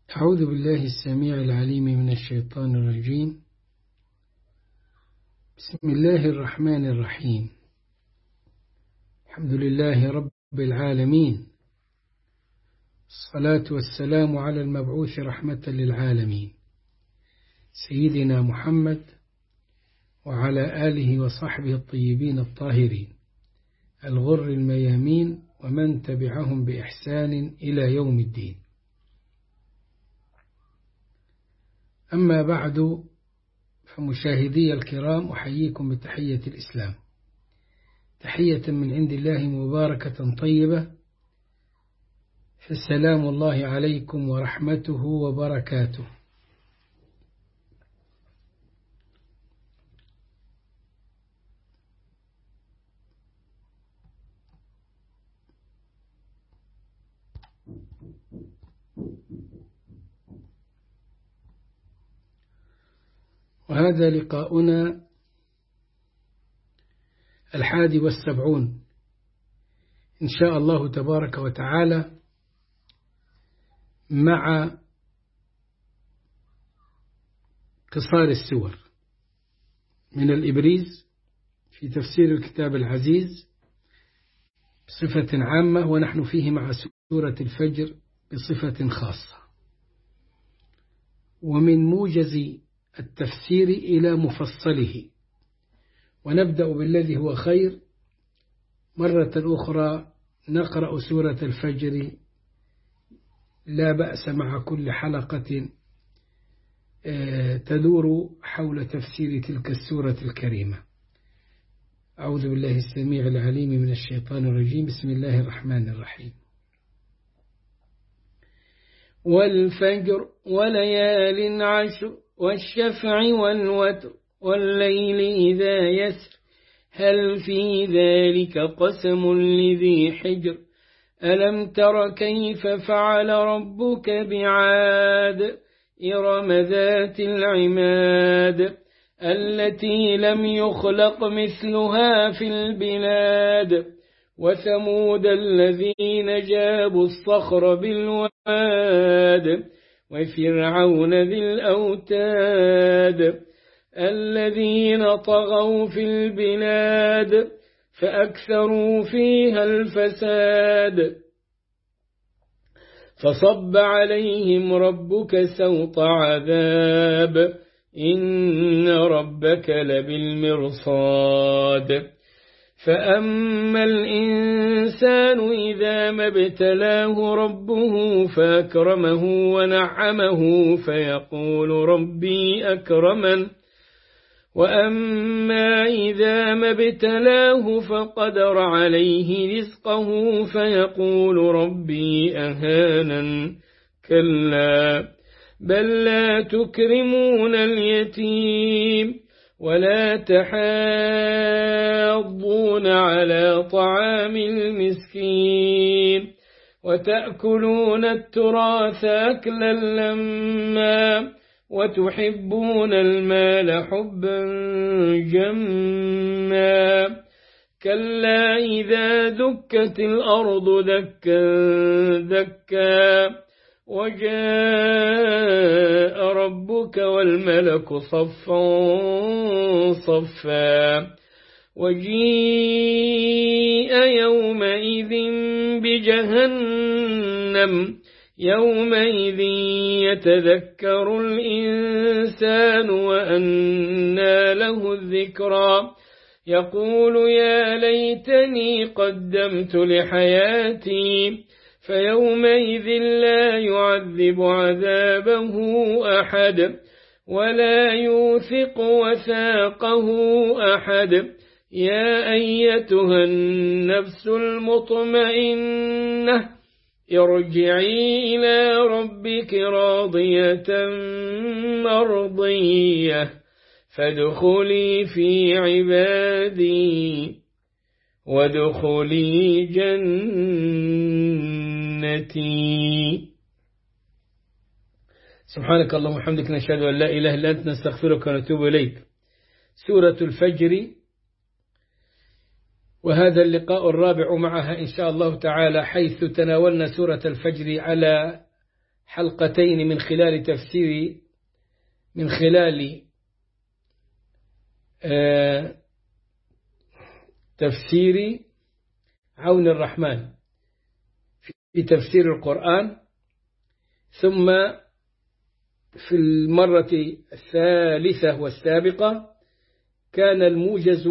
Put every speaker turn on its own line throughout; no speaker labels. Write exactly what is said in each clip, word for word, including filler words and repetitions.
أعوذ بالله السميع العليم من الشيطان الرجيم. بسم الله الرحمن الرحيم. الحمد لله رب العالمين، الصلاة والسلام على المبعوث رحمة للعالمين سيدنا محمد وعلى آله وصحبه الطيبين الطاهرين الغر الميامين ومن تبعهم بإحسان إلى يوم الدين. أما بعد، فمشاهدي الكرام أحييكم بتحية الإسلام، تحية من عند الله مباركة طيبة، فالسلام الله عليكم ورحمته وبركاته. وهذا لقاؤنا الحادي والسبعون إن شاء الله تبارك وتعالى مع قصار السور من الإبريز في تفسير الكتاب العزيز بصفة عامة، ونحن فيه مع سورة الفجر بصفة خاصة، ومن موجز التفسير إلى مفصله. ونبدأ بالذي هو خير. مرة أخرى نقرأ سورة الفجر، لا بأس مع كل حلقة تدور حول تفسير تلك السورة الكريمة. أعوذ بالله السميع العليم من الشيطان الرجيم. بسم الله الرحمن الرحيم. والفجر وليال عشر والشفع والوتر والليل إذا يسر هل في ذلك قسم لذي حجر ألم تر كيف فعل ربك بعاد إرم ذات العماد التي لم يخلق مثلها في البلاد وثمود الذين جابوا الصخر بالواد وفرعون ذي الأوتاد الذين طغوا في البلاد فأكثروا فيها الفساد فصب عليهم ربك سوط عذاب إن ربك لبالمرصاد فأما الإنسان إذا ما ابتلاه ربه فأكرمه ونعمه فيقول ربي أكرمن وأما إذا ما ابتلاه فقدر عليه رزقه فيقول ربي أهانن كلا بل لا تكرمون اليتيم ولا تحاضون على طعام المسكين وتأكلون التراث أكلا لما وتحبون المال حبا جما كلا إذا دكت الأرض دكا دكا وجاء ربك والملك صفا صفا وجيء يومئذ بجهنم يومئذ يتذكر الإنسان وأنى له الذكرى يقول يا ليتني قدمت لحياتي فيومئذ لا يعذب عذابه أحد ولا يوثق وثاقه أحد يا أيتها النفس المطمئنة ارجعي إلى ربك راضية مرضية فادخلي في عبادي وادخلي جنتي. سبحانك اللهم وبحمدك نشهد أن لا إله إلا أنت نستغفرك ونتوب إليك. سورة الفجر، وهذا اللقاء الرابع معها إن شاء الله تعالى، حيث تناولنا سورة الفجر على حلقتين من خلال تفسير من خلال آه تفسير عون الرحمن في تفسير القرآن. ثم في المرة الثالثة والسابقة كان الموجز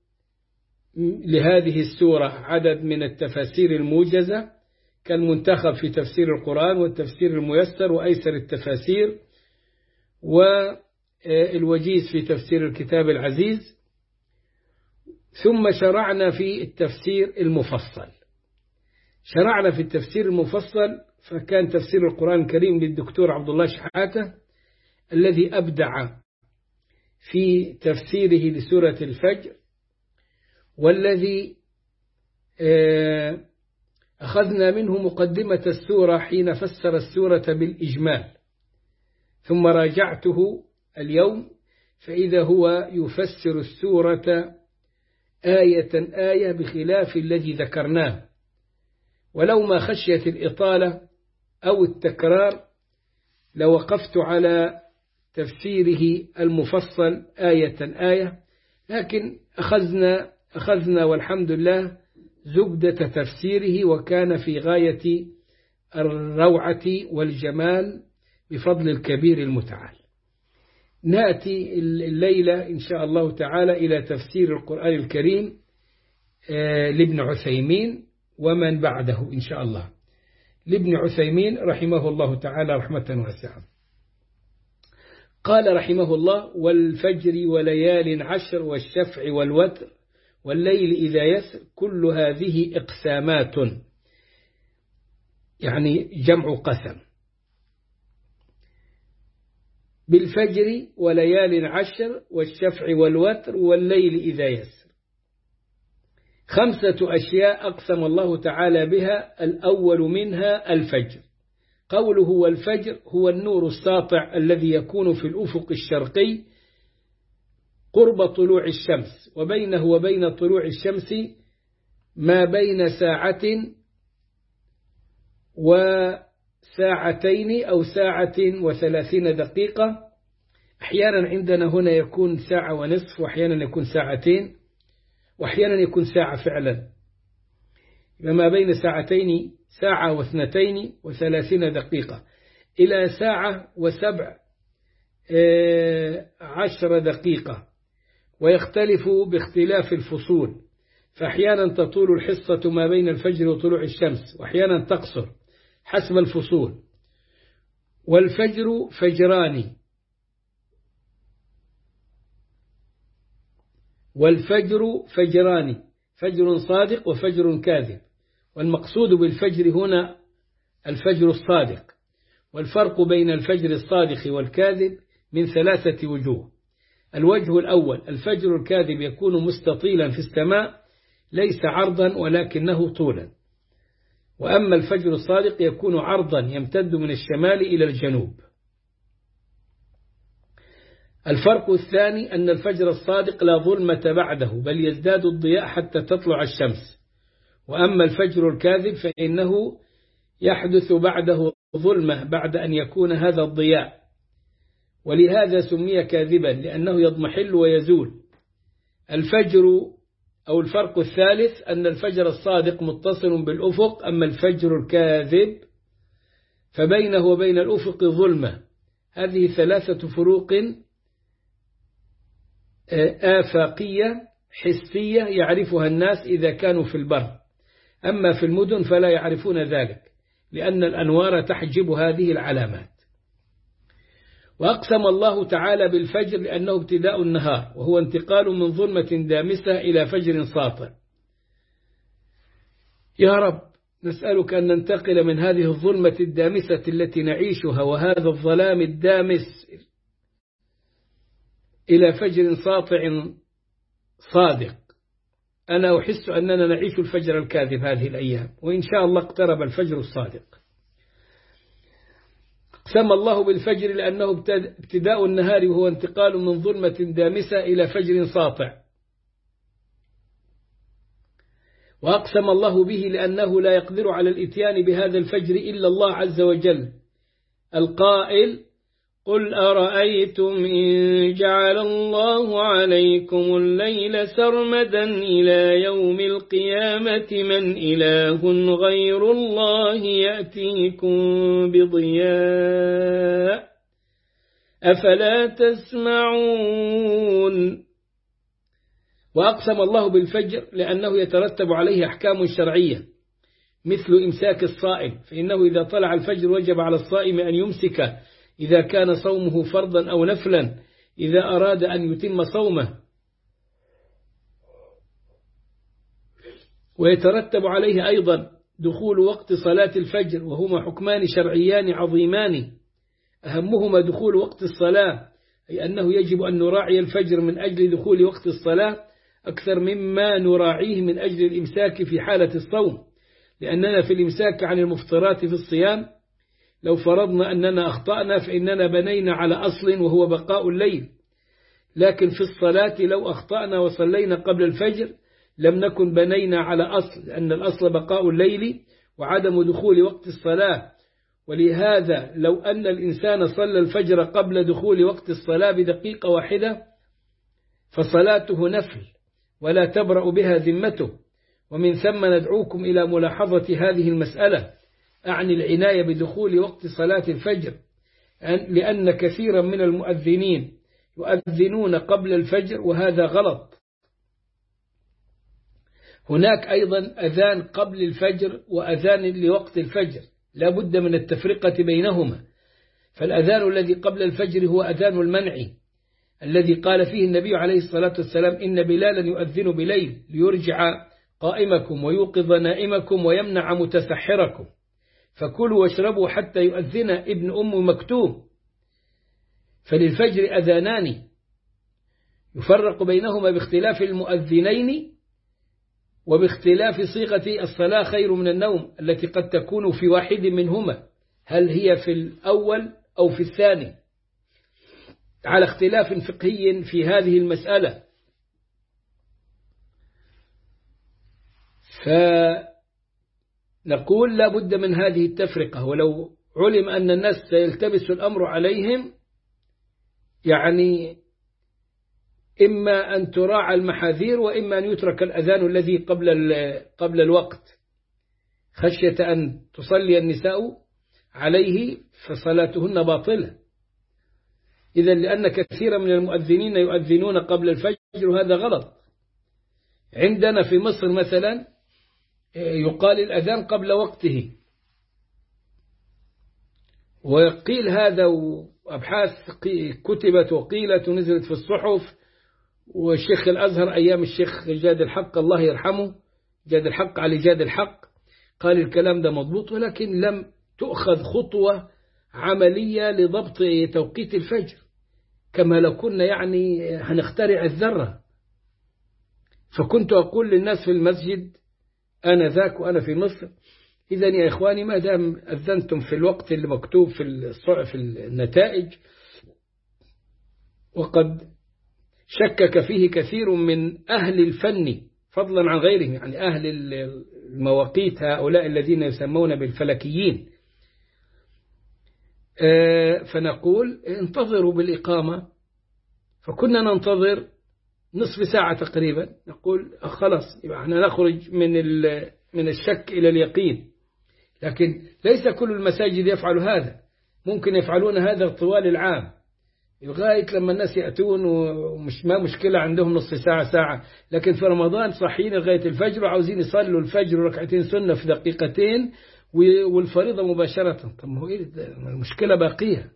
لهذه السورة عدد من التفاسير الموجزة كالمنتخب في تفسير القرآن والتفسير الميسر وأيسر التفاسير والوجيز في تفسير الكتاب العزيز. ثم شرعنا في التفسير المفصل شرعنا في التفسير المفصل فكان تفسير القرآن الكريم للدكتور عبد الله شحاتة الذي أبدع في تفسيره لسورة الفجر، والذي أخذنا منه مقدمة السورة حين فسر السورة بالإجمال، ثم راجعته اليوم فإذا هو يفسر السورة آية آية بخلاف الذي ذكرناه، ولو ما خشيت الإطالة أو التكرار لوقفت على تفسيره المفصل آية آية، لكن أخذنا أخذنا والحمد لله زبدة تفسيره وكان في غاية الروعة والجمال بفضل الكبير المتعال. نأتي الليلة إن شاء الله تعالى إلى تفسير القرآن الكريم لابن عثيمين ومن بعده إن شاء الله. لابن عثيمين رحمه الله تعالى رحمة واسعة. قال رحمه الله: والفجر وليال عشر والشفع والوتر والليل إذا يسر، كل هذه إقسامات، يعني جمع قسم. بالفجر وليال عشر والشفع والوتر والليل إذا يسر، خمسة أشياء أقسم الله تعالى بها. الأول منها الفجر. قوله والفجر هو النور الساطع الذي يكون في الأفق الشرقي قرب طلوع الشمس، وبينه وبين طلوع الشمس ما بين ساعة وساعتين أو ساعة وثلاثين دقيقة. أحيانا عندنا هنا يكون ساعة ونصف، وأحيانا يكون ساعتين، وأحيانا يكون ساعة فعلا، ما بين ساعتين ساعة واثنتين وثلاثين دقيقة إلى ساعة وسبع عشر دقيقة، ويختلف باختلاف الفصول، فأحيانا تطول الحصة ما بين الفجر وطلوع الشمس، وأحيانا تقصر حسب الفصول. والفجر فجران، والفجر فجران فجر صادق وفجر كاذب، والمقصود بالفجر هنا الفجر الصادق. والفرق بين الفجر الصادق والكاذب من ثلاثة وجوه. الوجه الأول: الفجر الكاذب يكون مستطيلا في السماء ليس عرضا ولكنه طولا، وأما الفجر الصادق يكون عرضا يمتد من الشمال إلى الجنوب. الفرق الثاني أن الفجر الصادق لا ظلمة بعده، بل يزداد الضياء حتى تطلع الشمس، وأما الفجر الكاذب فإنه يحدث بعده ظلمة بعد أن يكون هذا الضياء، ولهذا سمي كاذبا لأنه يضمحل ويزول. الفجر أو الفرق الثالث أن الفجر الصادق متصل بالأفق، أما الفجر الكاذب فبينه وبين الأفق ظلمة. هذه ثلاثة فروق آفاقية حسية يعرفها الناس إذا كانوا في البر، أما في المدن فلا يعرفون ذلك لأن الأنوار تحجب هذه العلامات. وأقسم الله تعالى بالفجر لأنه ابتداء النهار، وهو انتقال من ظلمة دامسة إلى فجر ساطع. يا رب نسألك أن ننتقل من هذه الظلمة الدامسة التي نعيشها وهذا الظلام الدامس إلى فجر ساطع صادق. أنا أحس أننا نعيش الفجر الكاذب هذه الأيام، وإن شاء الله اقترب الفجر الصادق. سمى الله بالفجر لأنه ابتداء النهار، وهو انتقال من ظلمة دامسة إلى فجر ساطع. وأقسم الله به لأنه لا يقدر على الإتيان بهذا الفجر إلا الله عز وجل، القائل: قل أرأيتم إن جعل الله عليكم الليل سرمدا إلى يوم القيامة من إله غير الله يأتيكم بضياء أفلا تسمعون. وأقسم الله بالفجر لأنه يترتب عليه أحكام شرعية مثل إمساك الصائم، فإنه إذا طلع الفجر وجب على الصائم أن يمسك إذا كان صومه فرضا أو نفلا إذا أراد أن يتم صومه، ويترتب عليه أيضا دخول وقت صلاة الفجر، وهما حكمان شرعيان عظيمان، أهمهما دخول وقت الصلاة، أي أنه يجب أن نراعي الفجر من أجل دخول وقت الصلاة أكثر مما نراعيه من أجل الإمساك في حالة الصوم، لأننا في الإمساك عن المفطرات في الصيام لو فرضنا أننا أخطأنا فإننا بنينا على أصل وهو بقاء الليل، لكن في الصلاة لو أخطأنا وصلينا قبل الفجر لم نكن بنينا على أصل، لأن الأصل بقاء الليل وعدم دخول وقت الصلاة. ولهذا لو أن الإنسان صلى الفجر قبل دخول وقت الصلاة بدقيقة واحدة فصلاته نفل ولا تبرأ بها ذمته. ومن ثم ندعوكم إلى ملاحظة هذه المسألة، أعني العناية بدخول وقت صلاة الفجر، لأن كثيرا من المؤذنين يؤذنون قبل الفجر وهذا غلط. هناك أيضا أذان قبل الفجر وأذان لوقت الفجر، لا بد من التفرقة بينهما. فالأذان الذي قبل الفجر هو أذان المنع الذي قال فيه النبي عليه الصلاة والسلام: إن بلالا يؤذن بليل ليرجع قائمكم ويوقظ نائمكم ويمنع متسحركم، فكلوا واشربوا حتى يؤذن ابن أم مكتوم. فللفجر أذانان يفرق بينهما باختلاف المؤذنين وباختلاف صيغة الصلاة خير من النوم التي قد تكون في واحد منهما، هل هي في الأول أو في الثاني، على اختلاف فقهي في هذه المسألة. فنقول لا بد من هذه التفرقة، ولو علم أن الناس سيلتبس الأمر عليهم يعني إما أن تراعى المحاذير وإما أن يترك الأذان الذي قبل قبل الوقت خشية أن تصلي النساء عليه فصلاتهن باطلة. إذا لأن كثيرا من المؤذنين يؤذنون قبل الفجر وهذا غلط. عندنا في مصر مثلا يقال الأذان قبل وقته، وقيل هذا وأبحاث كتبت وقيلت ونزلت في الصحف، والشيخ الأزهر أيام الشيخ جاد الحق الله يرحمه جاد الحق علي جاد الحق قال الكلام ده مضبوط، ولكن لم تؤخذ خطوة عملية لضبط توقيت الفجر، كما لو كنا يعني هنخترع الذرة. فكنت أقول للناس في المسجد أنا ذاك وأنا في مصر: إذا يا إخواني ما دام أذنتم في الوقت اللي مكتوب في في النتائج وقد شكك فيه كثير من أهل الفن فضلا عن غيرهم، يعني أهل المواقيت هؤلاء الذين يسمون بالفلكيين، فنقول انتظروا بالإقامة. فكنا ننتظر نصف ساعة تقريبا، نقول خلاص احنا نخرج من من الشك إلى اليقين. لكن ليس كل المساجد يفعل هذا، ممكن يفعلون هذا طوال العام لغاية لما الناس يأتون ومش ما مشكلة عندهم نصف ساعة ساعة، لكن في رمضان صاحيين لغاية الفجر وعاوزين يصلوا الفجر ركعتين سنة في دقيقتين والفريضة مباشرة. طب ما هو إيه المشكلة باقية؟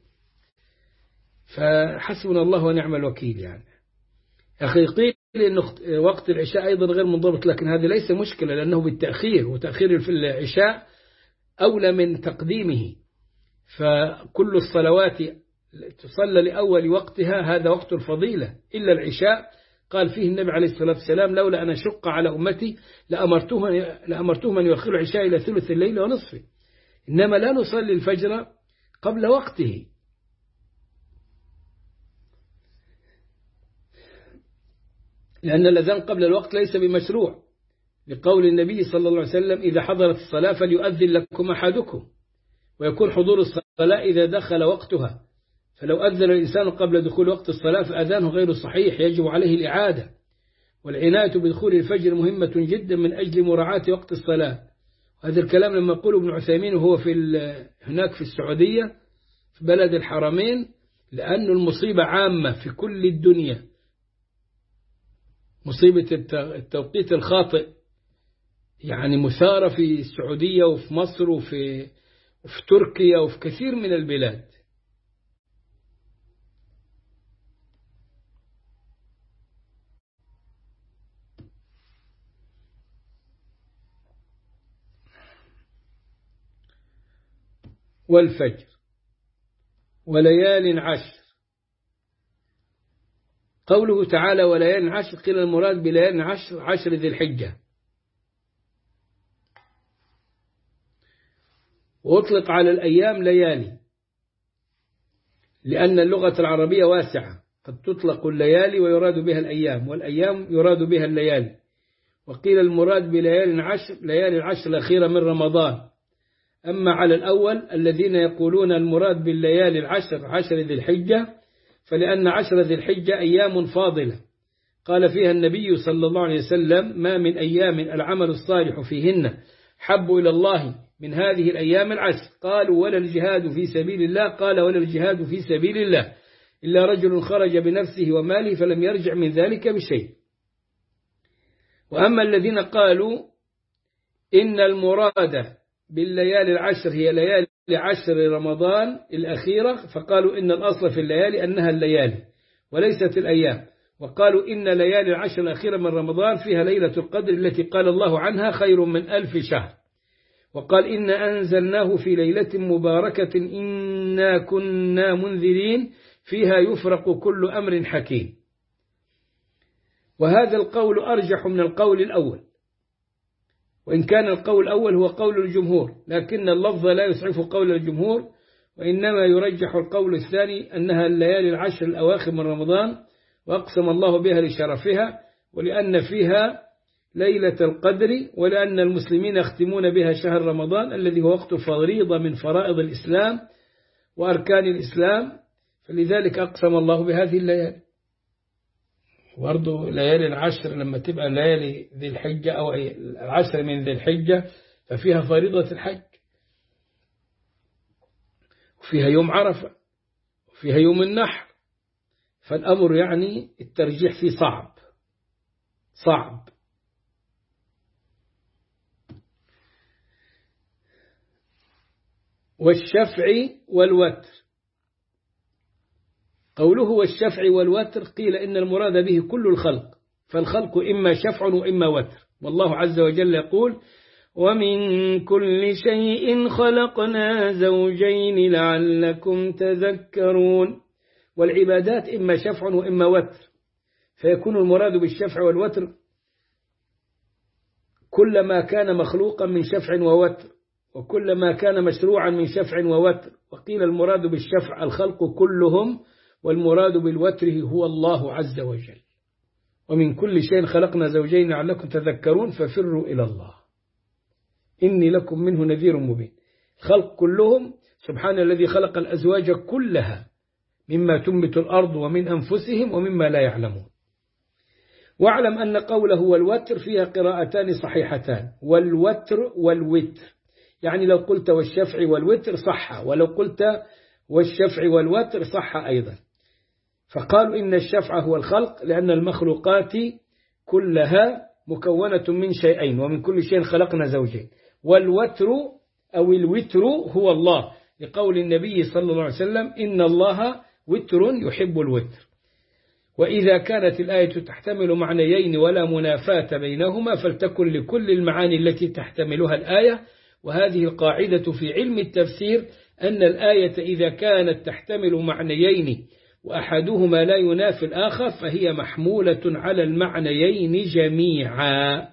فحسبنا الله ونعم الوكيل. يعني أخي قيل إن وقت العشاء أيضا غير منضبط، لكن هذا ليس مشكلة لأنه بالتأخير، وتأخير في العشاء أولى من تقديمه. فكل الصلوات تصلى لأول وقتها، هذا وقت الفضيلة، إلا العشاء قال فيه النبي عليه الصلاة والسلام: لولا أن أشق على أمتي لأمرتهم لأمرتهم أن يؤخروا العشاء إلى ثلث الليل ونصفه. إنما لا نصلي الفجر قبل وقته. لأن الأذان قبل الوقت ليس بمشروع، لقول النبي صلى الله عليه وسلم: إذا حضرت الصلاة فليؤذن لكم أحدكم، ويكون حضور الصلاة الصلاة إذا دخل وقتها، فلو أذن الإنسان قبل دخول وقت الصلاة فأذانه غير صحيح، يجب عليه الإعادة. والعناية بدخول الفجر مهمة جدا من أجل مراعاة وقت الصلاة. هذا الكلام لما يقوله ابن عثيمين وهو في هناك في السعودية في بلد الحرمين، لأن المصيبة عامة في كل الدنيا، مصيبة التوقيت الخاطئ يعني مثارة في السعودية وفي مصر وفي, وفي تركيا وفي كثير من البلاد. والفجر وليال عشر، قوله تعالى وليال عشر قيل المراد بليال عشر عشر ذي الحجة، وأطلق على الأيام ليالي لأن اللغة العربية واسعة، قد تطلق الليالي ويراد بها الأيام، والأيام يراد بها الليالي. وقيل المراد بليال عشر ليالي العشر الأخيرة من رمضان. أما على الأول الذين يقولون المراد بالليالي العشر عشر ذي الحجة، فلأن عشر ذي الحجة أيام فاضلة قال فيها النبي صلى الله عليه وسلم ما من أيام العمل الصالح فيهن حب إلى الله من هذه الأيام العشر. قالوا ولا الجهاد في سبيل الله؟ قال ولا الجهاد في سبيل الله إلا رجل خرج بنفسه وماله فلم يرجع من ذلك بشيء. وأما الذين قالوا إن المراد بالليالي العشر هي ليالي عشر رمضان الأخيرة، فقالوا إن الأصل في الليالي أنها الليالي وليست الأيام. وقالوا إن ليالي العشر الأخيرة من رمضان فيها ليلة القدر التي قال الله عنها خير من ألف شهر. وقال إن أنزلناه في ليلة مباركة إنا كنا منذرين فيها يفرق كل أمر حكيم. وهذا القول أرجح من القول الأول، وإن كان القول الأول هو قول الجمهور، لكن اللفظ لا يسعف قول الجمهور، وإنما يرجح القول الثاني أنها الليالي العشر الأواخر من رمضان، وأقسم الله بها لشرفها ولأن فيها ليلة القدر، ولأن المسلمين يختمون بها شهر رمضان الذي هو وقت فريضة من فرائض الإسلام وأركان الإسلام، فلذلك أقسم الله بهذه الليالي. برضو ليالي العشر لما تبقى ليالي ذي الحجة أو العشر من ذي الحجة ففيها فريضة الحج، وفيها يوم عرفة، وفيها يوم النحر، فالأمر يعني الترجيح فيه صعب صعب. والشفع والوتر، قوله والشفع والوتر قيل إن المراد به كل الخلق، فالخلق إما شفع وإما وتر. والله عز وجل يقول ومن كل شيء خلقنا زوجين لعلكم تذكرون. والعبادات إما شفع وإما وتر، فيكون المراد بالشفع والوتر كل ما كان مخلوقا من شفع ووتر، وكل ما كان مشروعا من شفع ووتر. وقيل المراد بالشفع الخلق كلهم، والمراد بالوتر هو الله عز وجل. ومن كل شيء خلقنا زوجين لعلكم تذكرون ففروا إلى الله إني لكم منه نذير مبين. خلق كلهم سبحان الذي خلق الأزواج كلها مما تنبت الأرض ومن أنفسهم ومما لا يعلمون. واعلم أن قوله والوتر فيها قراءتان صحيحتان، والوتر والوتر، يعني لو قلت والشفع والوتر صح، ولو قلت والشفع والوتر صح أيضا. فقالوا إن الشفع هو الخلق لأن المخلوقات كلها مكونة من شيئين، ومن كل شيء خلقنا زوجين. والوتر أو الوتر هو الله، لقول النبي صلى الله عليه وسلم إن الله وتر يحب الوتر. وإذا كانت الآية تحتمل معنيين ولا منافاة بينهما فلتكن لكل المعاني التي تحتملها الآية. وهذه القاعدة في علم التفسير أن الآية إذا كانت تحتمل معنيين وأحدهما لا ينافي الآخر فهي محمولة على المعنيين جميعا.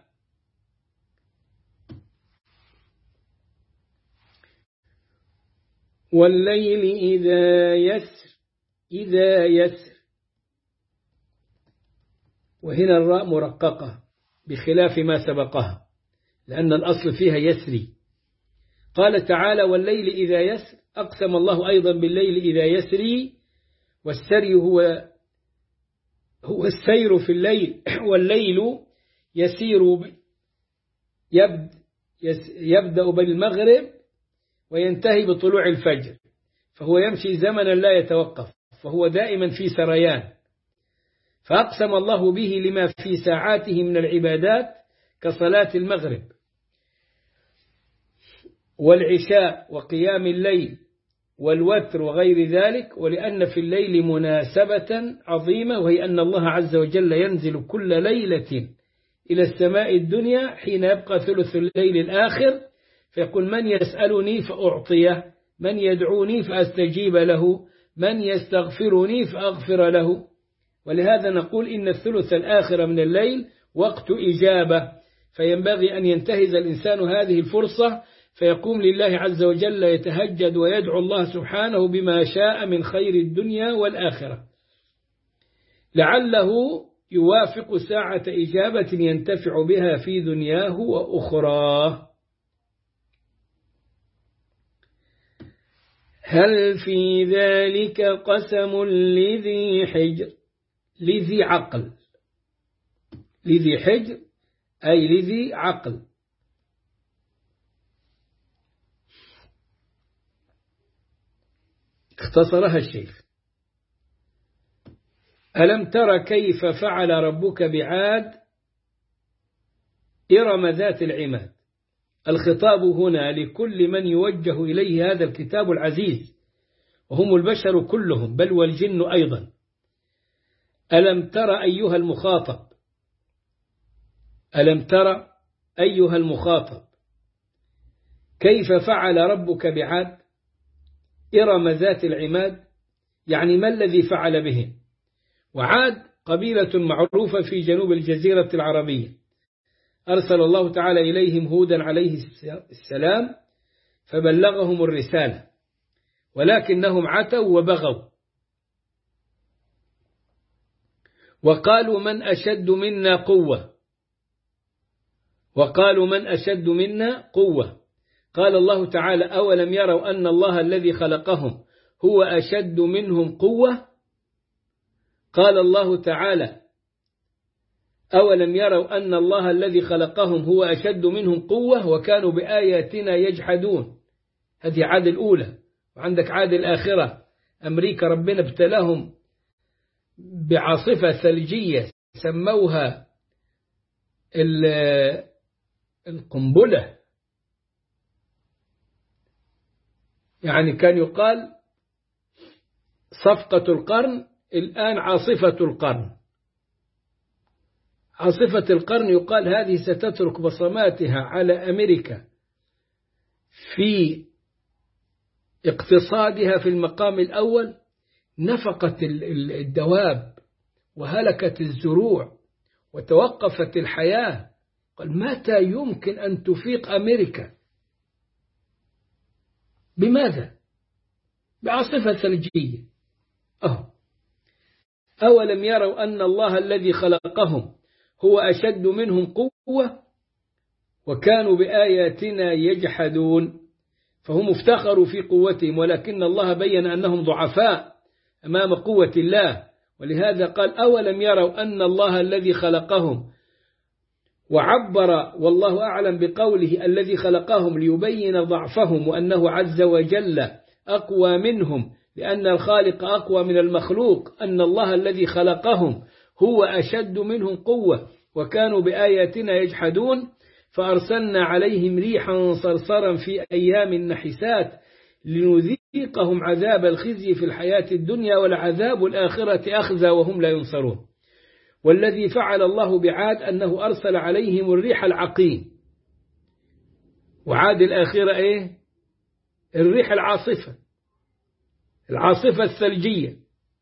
والليل إذا يسر إذا يسر، وهنا الراء مرققة بخلاف ما سبقها لأن الأصل فيها يسري. قال تعالى والليل إذا يسر، أقسم الله أيضا بالليل إذا يسري، والسري هو هو السير في الليل، والليل يسير يبدأ بالمغرب وينتهي بطلوع الفجر، فهو يمشي زمنا لا يتوقف، فهو دائما في سريان. فأقسم الله به لما في ساعاته من العبادات كصلاة المغرب والعشاء وقيام الليل والوتر وغير ذلك، ولأن في الليل مناسبة عظيمة، وهي أن الله عز وجل ينزل كل ليلة إلى السماء الدنيا حين يبقى ثلث الليل الآخر، فيقول من يسألني فأعطيه، من يدعوني فأستجيب له، من يستغفرني فأغفر له. ولهذا نقول إن الثلث الآخر من الليل وقت إجابة، فينبغي أن ينتهز الإنسان هذه الفرصة فيقوم لله عز وجل يتهجد ويدعو الله سبحانه بما شاء من خير الدنيا والآخرة، لعله يوافق ساعة إجابة ينتفع بها في دنياه وأخراه. هل في ذلك قسم لذي حجر، لذي عقل، لذي حجر أي لذي عقل. اختصرها الشيخ. ألم تر كيف فعل ربك بعاد إرم ذات العماد. الخطاب هنا لكل من يوجه إليه هذا الكتاب العزيز، وهم البشر كلهم بل والجن أيضا. ألم تر أيها المخاطب، ألم تر أيها المخاطب كيف فعل ربك بعاد إرم ذات العماد، يعني ما الذي فعل بهم. وعاد قبيلة معروفة في جنوب الجزيرة العربية، أرسل الله تعالى إليهم هودا عليه السلام فبلغهم الرسالة، ولكنهم عتوا وبغوا وقالوا من أشد منا قوة، وقالوا من أشد منا قوة. قال الله تعالى أولم يروا أن الله الذي خلقهم هو أشد منهم قوة. قال الله تعالى أولم يروا أن الله الذي خلقهم هو أشد منهم قوة وكانوا بآياتنا يجحدون. هذه عاد الأولى. وعندك عاد الآخرة، أمريكا ربنا ابتلاهم بعاصفة ثلجية سموها القنبلة، يعني كان يقال صفقة القرن، الآن عاصفة القرن. عاصفة القرن يقال هذه ستترك بصماتها على أمريكا في اقتصادها في المقام الأول، نفقت الدواب وهلكت الزروع وتوقفت الحياة. قال متى يمكن أن تفيق أمريكا؟ بماذا؟ بعاصفة ثلجية. أه. أولم يروا أن الله الذي خلقهم هو أشد منهم قوة وكانوا بآياتنا يجحدون. فهم افتخروا في قوتهم، ولكن الله بين أنهم ضعفاء أمام قوة الله، ولهذا قال أولم يروا أن الله الذي خلقهم، وعبر والله أعلم بقوله الذي خلقهم ليبين ضعفهم وأنه عز وجل أقوى منهم، لأن الخالق أقوى من المخلوق، أن الله الذي خلقهم هو أشد منهم قوة وكانوا بآياتنا يجحدون. فأرسلنا عليهم ريحا صرصرا في أيام نحسات لنذيقهم عذاب الخزي في الحياة الدنيا والعذاب الآخرة أخزى وهم لا ينصرون. والذي فعل الله بعاد أنه أرسل عليهم الريح العقيم. وعاد الآخرة إيه؟ الريح العاصفة، العاصفة الثلجية،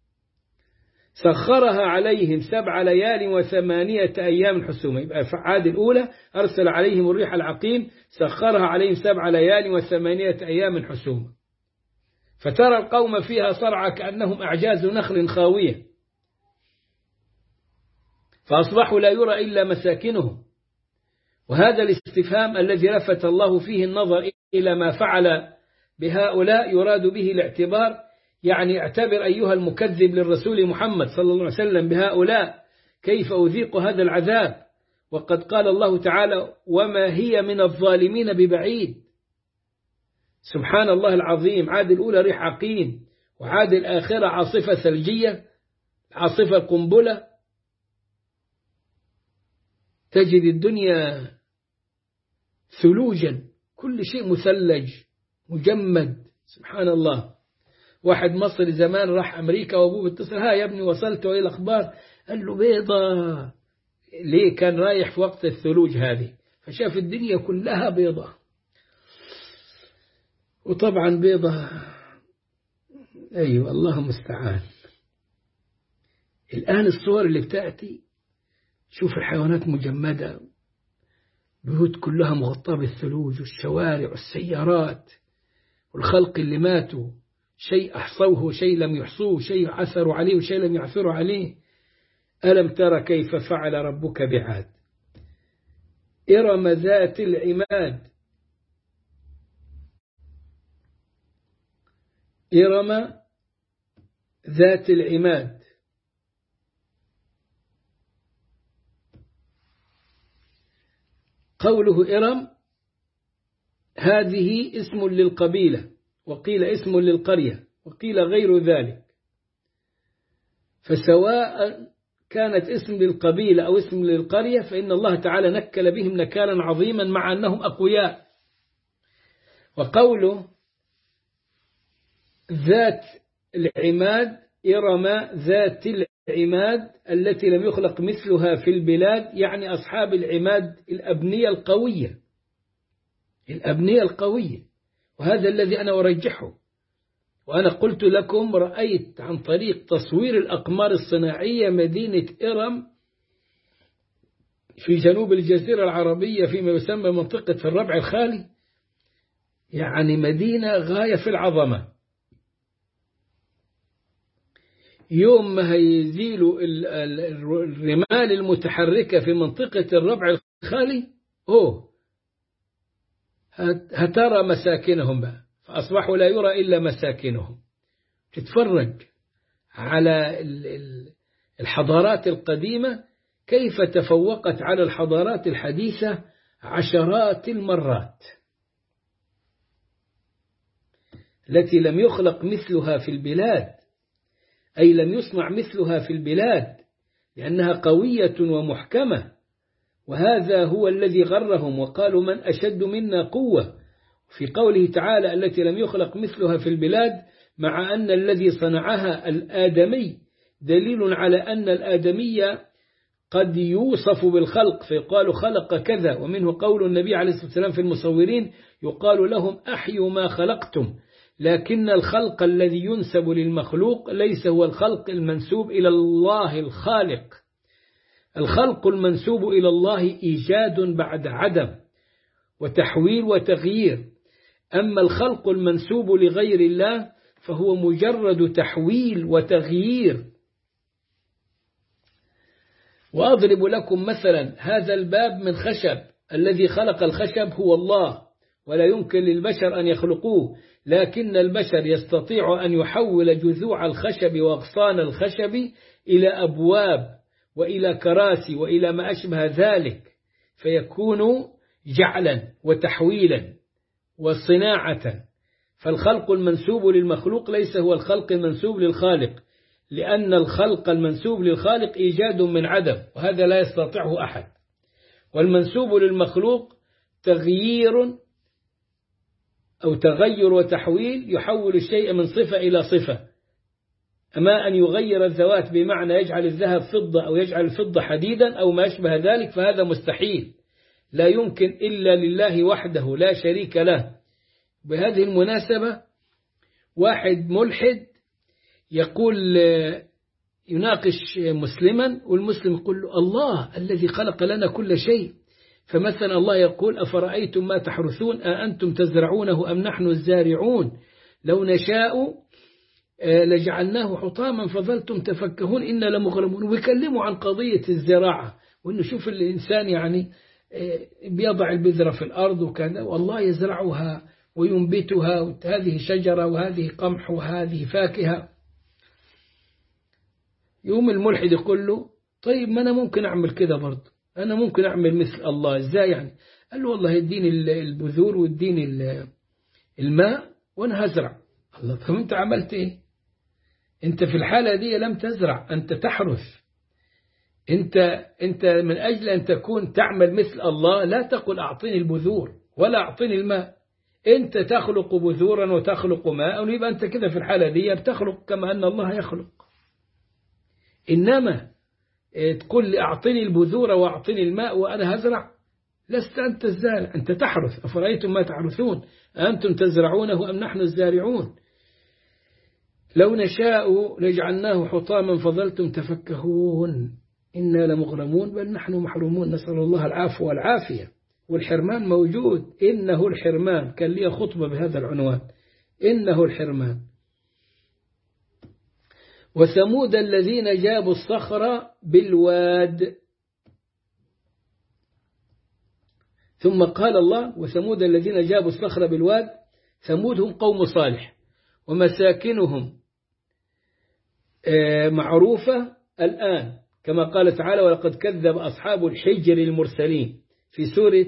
سخرها عليهم سبع ليال وثمانية أيام حسوما. يبقى عاد الأولى أرسل عليهم الريح العقيم، سخرها عليهم سبع ليال وثمانية أيام حسوما، فترى القوم فيها صرعى كأنهم أعجاز نخل خاوية، فأصبحوا لا يرى إلا مساكنهم. وهذا الاستفهام الذي لفت الله فيه النظر إلى ما فعل بهؤلاء يراد به الاعتبار، يعني اعتبر أيها المكذب للرسول محمد صلى الله عليه وسلم بهؤلاء كيف أذيق هذا العذاب، وقد قال الله تعالى وما هي من الظالمين ببعيد. سبحان الله العظيم. عاد الأولى ريح عقيم، وعاد الآخرة عاصفة ثلجية، عاصفة قنبلة. تجد الدنيا ثلوجا، كل شيء مثلج مجمد. سبحان الله. واحد مصري زمان راح أمريكا وأبوه اتصل، ها يا ابني وصلت وإلى الأخبار؟ قال له بيضة. ليه؟ كان رايح في وقت الثلوج هذه، فشاف الدنيا كلها بيضة. وطبعا بيضة، أيوة الله المستعان. الآن الصور اللي بتأتي، شوف الحيوانات مجمدة، بيوت كلها مغطاة بالثلوج، والشوارع والسيارات، والخلق اللي ماتوا، شيء أحصوه وشيء لم يحصوه، شيء عثروا عليه وشيء لم يعثروا عليه. ألم ترى كيف فعل ربك بعاد؟ إرم ذات العماد. إرم ذات العماد. قوله إرم هذه اسم للقبيلة، وقيل اسم للقرية، وقيل غير ذلك. فسواء كانت اسم للقبيلة أو اسم للقرية فإن الله تعالى نكل بهم نكالا عظيما مع أنهم أقوياء. وقوله ذات العماد، إرم ذات العماد التي لم يخلق مثلها في البلاد، يعني أصحاب العماد، الأبنية القوية، الأبنية القوية. وهذا الذي أنا أرجحه. وأنا قلت لكم رأيت عن طريق تصوير الأقمار الصناعية مدينة إرم في جنوب الجزيرة العربية فيما يسمى منطقة الربع الخالي، يعني مدينة غاية في العظمة. يوم ما هيزيلوا الرمال المتحركة في منطقة الربع الخالي، أوه هترى مساكنهم بقى، فأصبحوا لا يرى إلا مساكنهم. تتفرج على الحضارات القديمة كيف تفوقت على الحضارات الحديثة عشرات المرات، التي لم يخلق مثلها في البلاد، أي لم يصنع مثلها في البلاد، لأنها قوية ومحكمة. وهذا هو الذي غرهم وقالوا من أشد منا قوة، في قوله تعالى التي لم يخلق مثلها في البلاد، مع أن الذي صنعها الآدمي، دليل على أن الآدمية قد يوصف بالخلق فيقال خلق كذا. ومنه قول النبي عليه الصلاة والسلام في المصورين يقال لهم أحيوا ما خلقتم، لكن الخلق الذي ينسب للمخلوق ليس هو الخلق المنسوب إلى الله الخالق. الخلق المنسوب إلى الله إيجاد بعد عدم وتحويل وتغيير، أما الخلق المنسوب لغير الله فهو مجرد تحويل وتغيير. وأضرب لكم مثلا هذا الباب من خشب، الذي خلق الخشب هو الله، ولا يمكن للبشر أن يخلقوه، لكن البشر يستطيع أن يحول جذوع الخشب وأغصان الخشب إلى أبواب وإلى كراسي وإلى ما أشبه ذلك، فيكون جعلا وتحويلا وصناعة. فالخلق المنسوب للمخلوق ليس هو الخلق المنسوب للخالق، لأن الخلق المنسوب للخالق إيجاد من عدم، وهذا لا يستطيعه أحد. والمنسوب للمخلوق تغيير أو تغير وتحويل، يحول الشيء من صفة إلى صفة. أما أن يغير الذوات بمعنى يجعل الذهب فضة أو يجعل الفضة حديدا أو ما أشبه ذلك، فهذا مستحيل، لا يمكن إلا لله وحده لا شريك له. بهذه المناسبة واحد ملحد يقول يناقش مسلما، والمسلم يقول له الله الذي خلق لنا كل شيء. فمثلا الله يقول أفرأيتم ما تحرثون أأنتم تزرعونه أم نحن الزارعون لو نشاء لجعلناه حطاما فظلتم تفكهون إنا لمغرمون. ويكلموا عن قضية الزراعة، وإنه شوف الإنسان يعني بيضع البذرة في الأرض وكذا والله يزرعها وينبتها، هذه شجرة وهذه قمح وهذه فاكهة. يوم الملحد يقول له طيب ما أنا ممكن أعمل كده برضه، أنا ممكن أعمل مثل الله، إزاي يعني؟ قال له والله يديني البذور ويديني الماء وأنا هزرع. الله، طب أنت عملت إيه؟ أنت في الحالة دي لم تزرع، أنت تحرث. أنت أنت من أجل أن تكون تعمل مثل الله لا تقل أعطيني البذور ولا أعطيني الماء، أنت تخلق بذورا وتخلق ماء، ويبقى أنت كده في الحالة دي بتخلق كما أن الله يخلق. إنما تقول لي أعطيني البذور وأعطيني الماء وأنا هزرع، لست أنت الزارع، أنت تحرث. أفرأيتم ما تحرثون أنتم تزرعونه أم نحن الزارعون؟ لو نشاء لجعلناه حطاما فظلتم تفكهون إنا لمغرمون بل نحن محرومون. نسأل الله العفو والعافية. والحرمان موجود، إنه الحرمان، كان لي خطبة بهذا العنوان، إنه الحرمان. وثمود الذين جابوا الصخر بالواد. ثم قال الله وثمود الذين جابوا الصخر بالواد. ثمود هم قوم صالح ومساكنهم معروفة الآن كما قال تعالى ولقد كذب أصحاب الحجر المرسلين في سورة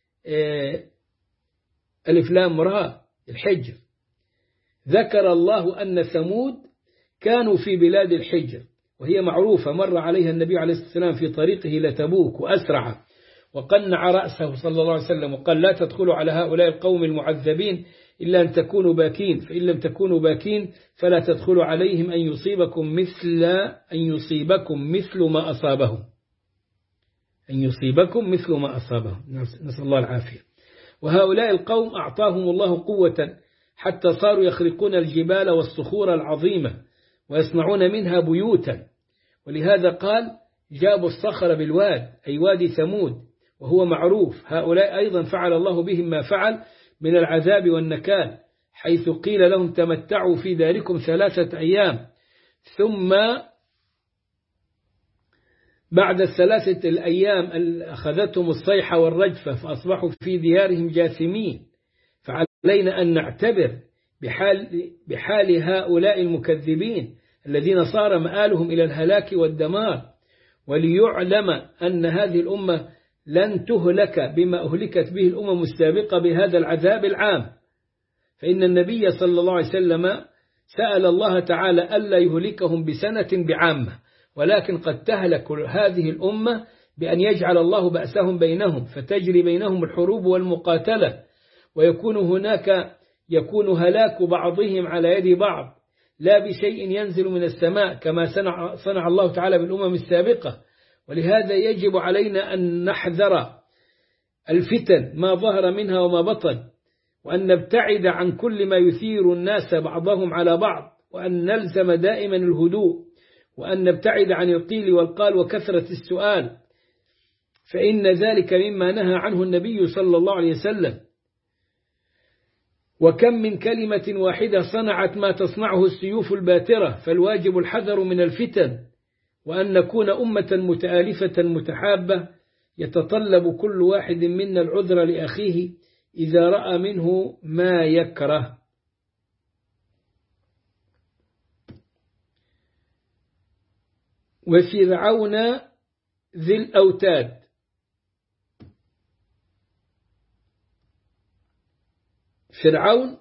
ألف لام راء الحجر. ذكر الله أن ثمود كانوا في بلاد الحجر وهي معروفة، مر عليها النبي عليه الصلاة والسلام في طريقه لتبوك وأسرع وقنع رأسه صلى الله عليه وسلم وقال لا تدخلوا على هؤلاء القوم المعذبين إلا أن تكونوا باكين، فإن لم تكونوا باكين فلا تدخلوا عليهم أن يصيبكم مثل أن يصيبكم مثل ما أصابهم أن يصيبكم مثل ما أصابهم نسأل الله العافية. وهؤلاء القوم أعطاهم الله قوة حتى صاروا يخرقون الجبال والصخور العظيمة ويصنعون منها بيوتا، ولهذا قال جابوا الصخر بالواد أي وادي ثمود وهو معروف. هؤلاء أيضا فعل الله بهم ما فعل من العذاب والنكال، حيث قيل لهم تمتعوا في داركم ثلاثة أيام، ثم بعد الثلاثة الأيام أخذتهم الصيحة والرجفة فأصبحوا في ديارهم جاثمين. فعلينا أن نعتبر بحال, بحال هؤلاء المكذبين الذين صار مآلهم إلى الهلاك والدمار، وليعلم أن هذه الأمة لن تهلك بما أهلكت به الأمم السابقة بهذا العذاب العام. فإن النبي صلى الله عليه وسلم سأل الله تعالى ألا يهلكهم بسنة بعامة، ولكن قد تهلك هذه الأمة بأن يجعل الله بأسهم بينهم فتجري بينهم الحروب والمقاتلة، ويكون هناك يكون هلاك بعضهم على يد بعض لا بشيء ينزل من السماء كما صنع, صنع الله تعالى بالأمم السابقة. ولهذا يجب علينا أن نحذر الفتن ما ظهر منها وما بطن، وأن نبتعد عن كل ما يثير الناس بعضهم على بعض، وأن نلزم دائما الهدوء، وأن نبتعد عن القيل والقال وكثرة السؤال، فإن ذلك مما نهى عنه النبي صلى الله عليه وسلم. وكم من كلمة واحدة صنعت ما تصنعه السيوف الباترة، فالواجب الحذر من الفتن، وأن نكون أمة متآلفة متحابة يتطلب كل واحد منا العذر لأخيه إذا رأى منه ما يكره. وفرعون ذي الأوتاد. فرعون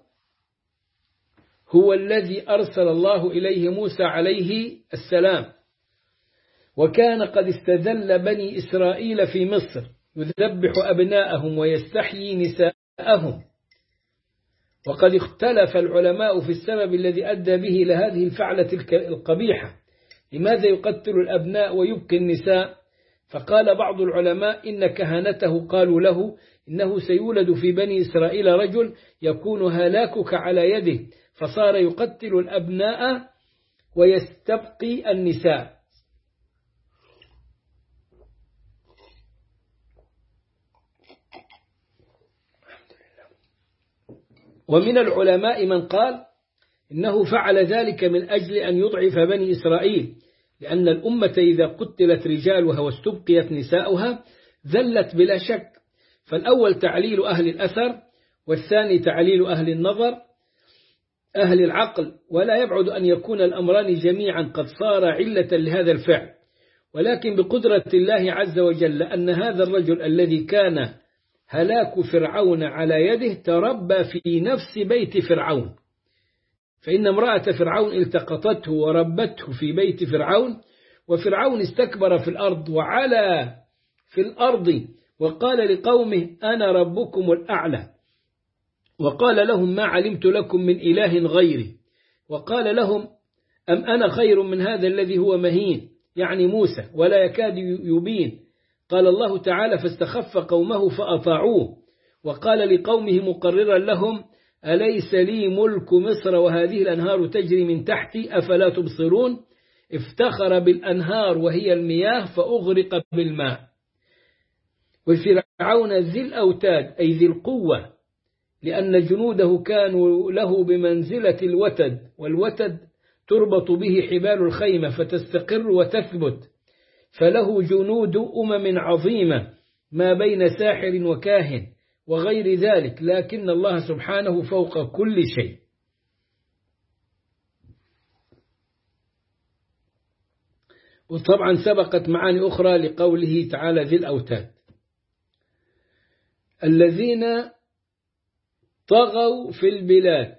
هو الذي أرسل الله إليه موسى عليه السلام، وكان قد استذل بني إسرائيل في مصر يذبح أبناءهم ويستحيي نساءهم. وقد اختلف العلماء في السبب الذي أدى به إلى هذه الفعلة القبيحة، لماذا يقتل الأبناء ويبقي النساء؟ فقال بعض العلماء إن كهنته قالوا له إنه سيولد في بني إسرائيل رجل يكون هلاكك على يده، فصار يقتل الأبناء ويستبقي النساء. ومن العلماء من قال إنه فعل ذلك من أجل أن يضعف بني إسرائيل، لأن الأمة إذا قتلت رجالها واستبقيت نساؤها ذلت بلا شك. فالأول تعليل أهل الأثر، والثاني تعليل أهل النظر أهل العقل، ولا يبعد أن يكون الأمران جميعا قد صار علة لهذا الفعل، ولكن بقدرة الله عز وجل أن هذا الرجل الذي كان هلاك فرعون على يده تربى في نفس بيت فرعون، فإن امرأة فرعون التقطته وربته في بيت فرعون، وفرعون استكبر في الأرض وعلى في الأرض وقال لقومه أنا ربكم الأعلى، وقال لهم ما علمت لكم من إله غيري، وقال لهم أم أنا خير من هذا الذي هو مهين، يعني موسى ولا يكاد يبين. قال الله تعالى فاستخف قومه فأطاعوه، وقال لقومه مقررا لهم أليس لي ملك مصر وهذه الأنهار تجري من تحتي أفلا تبصرون. افتخر بالأنهار وهي المياه فأغرق بالماء. وفرعون ذي الأوتاد أي ذي القوة، لأن جنوده كانوا له بمنزلة الوتد، والوتد تربط به حبال الخيمة فتستقر وتثبت، فله جنود أمم عظيمة ما بين ساحر وكاهن وغير ذلك، لكن الله سبحانه فوق كل شيء. وطبعا سبقت معاني أخرى لقوله تعالى ذي الأوتاد الذين طغوا في البلاد.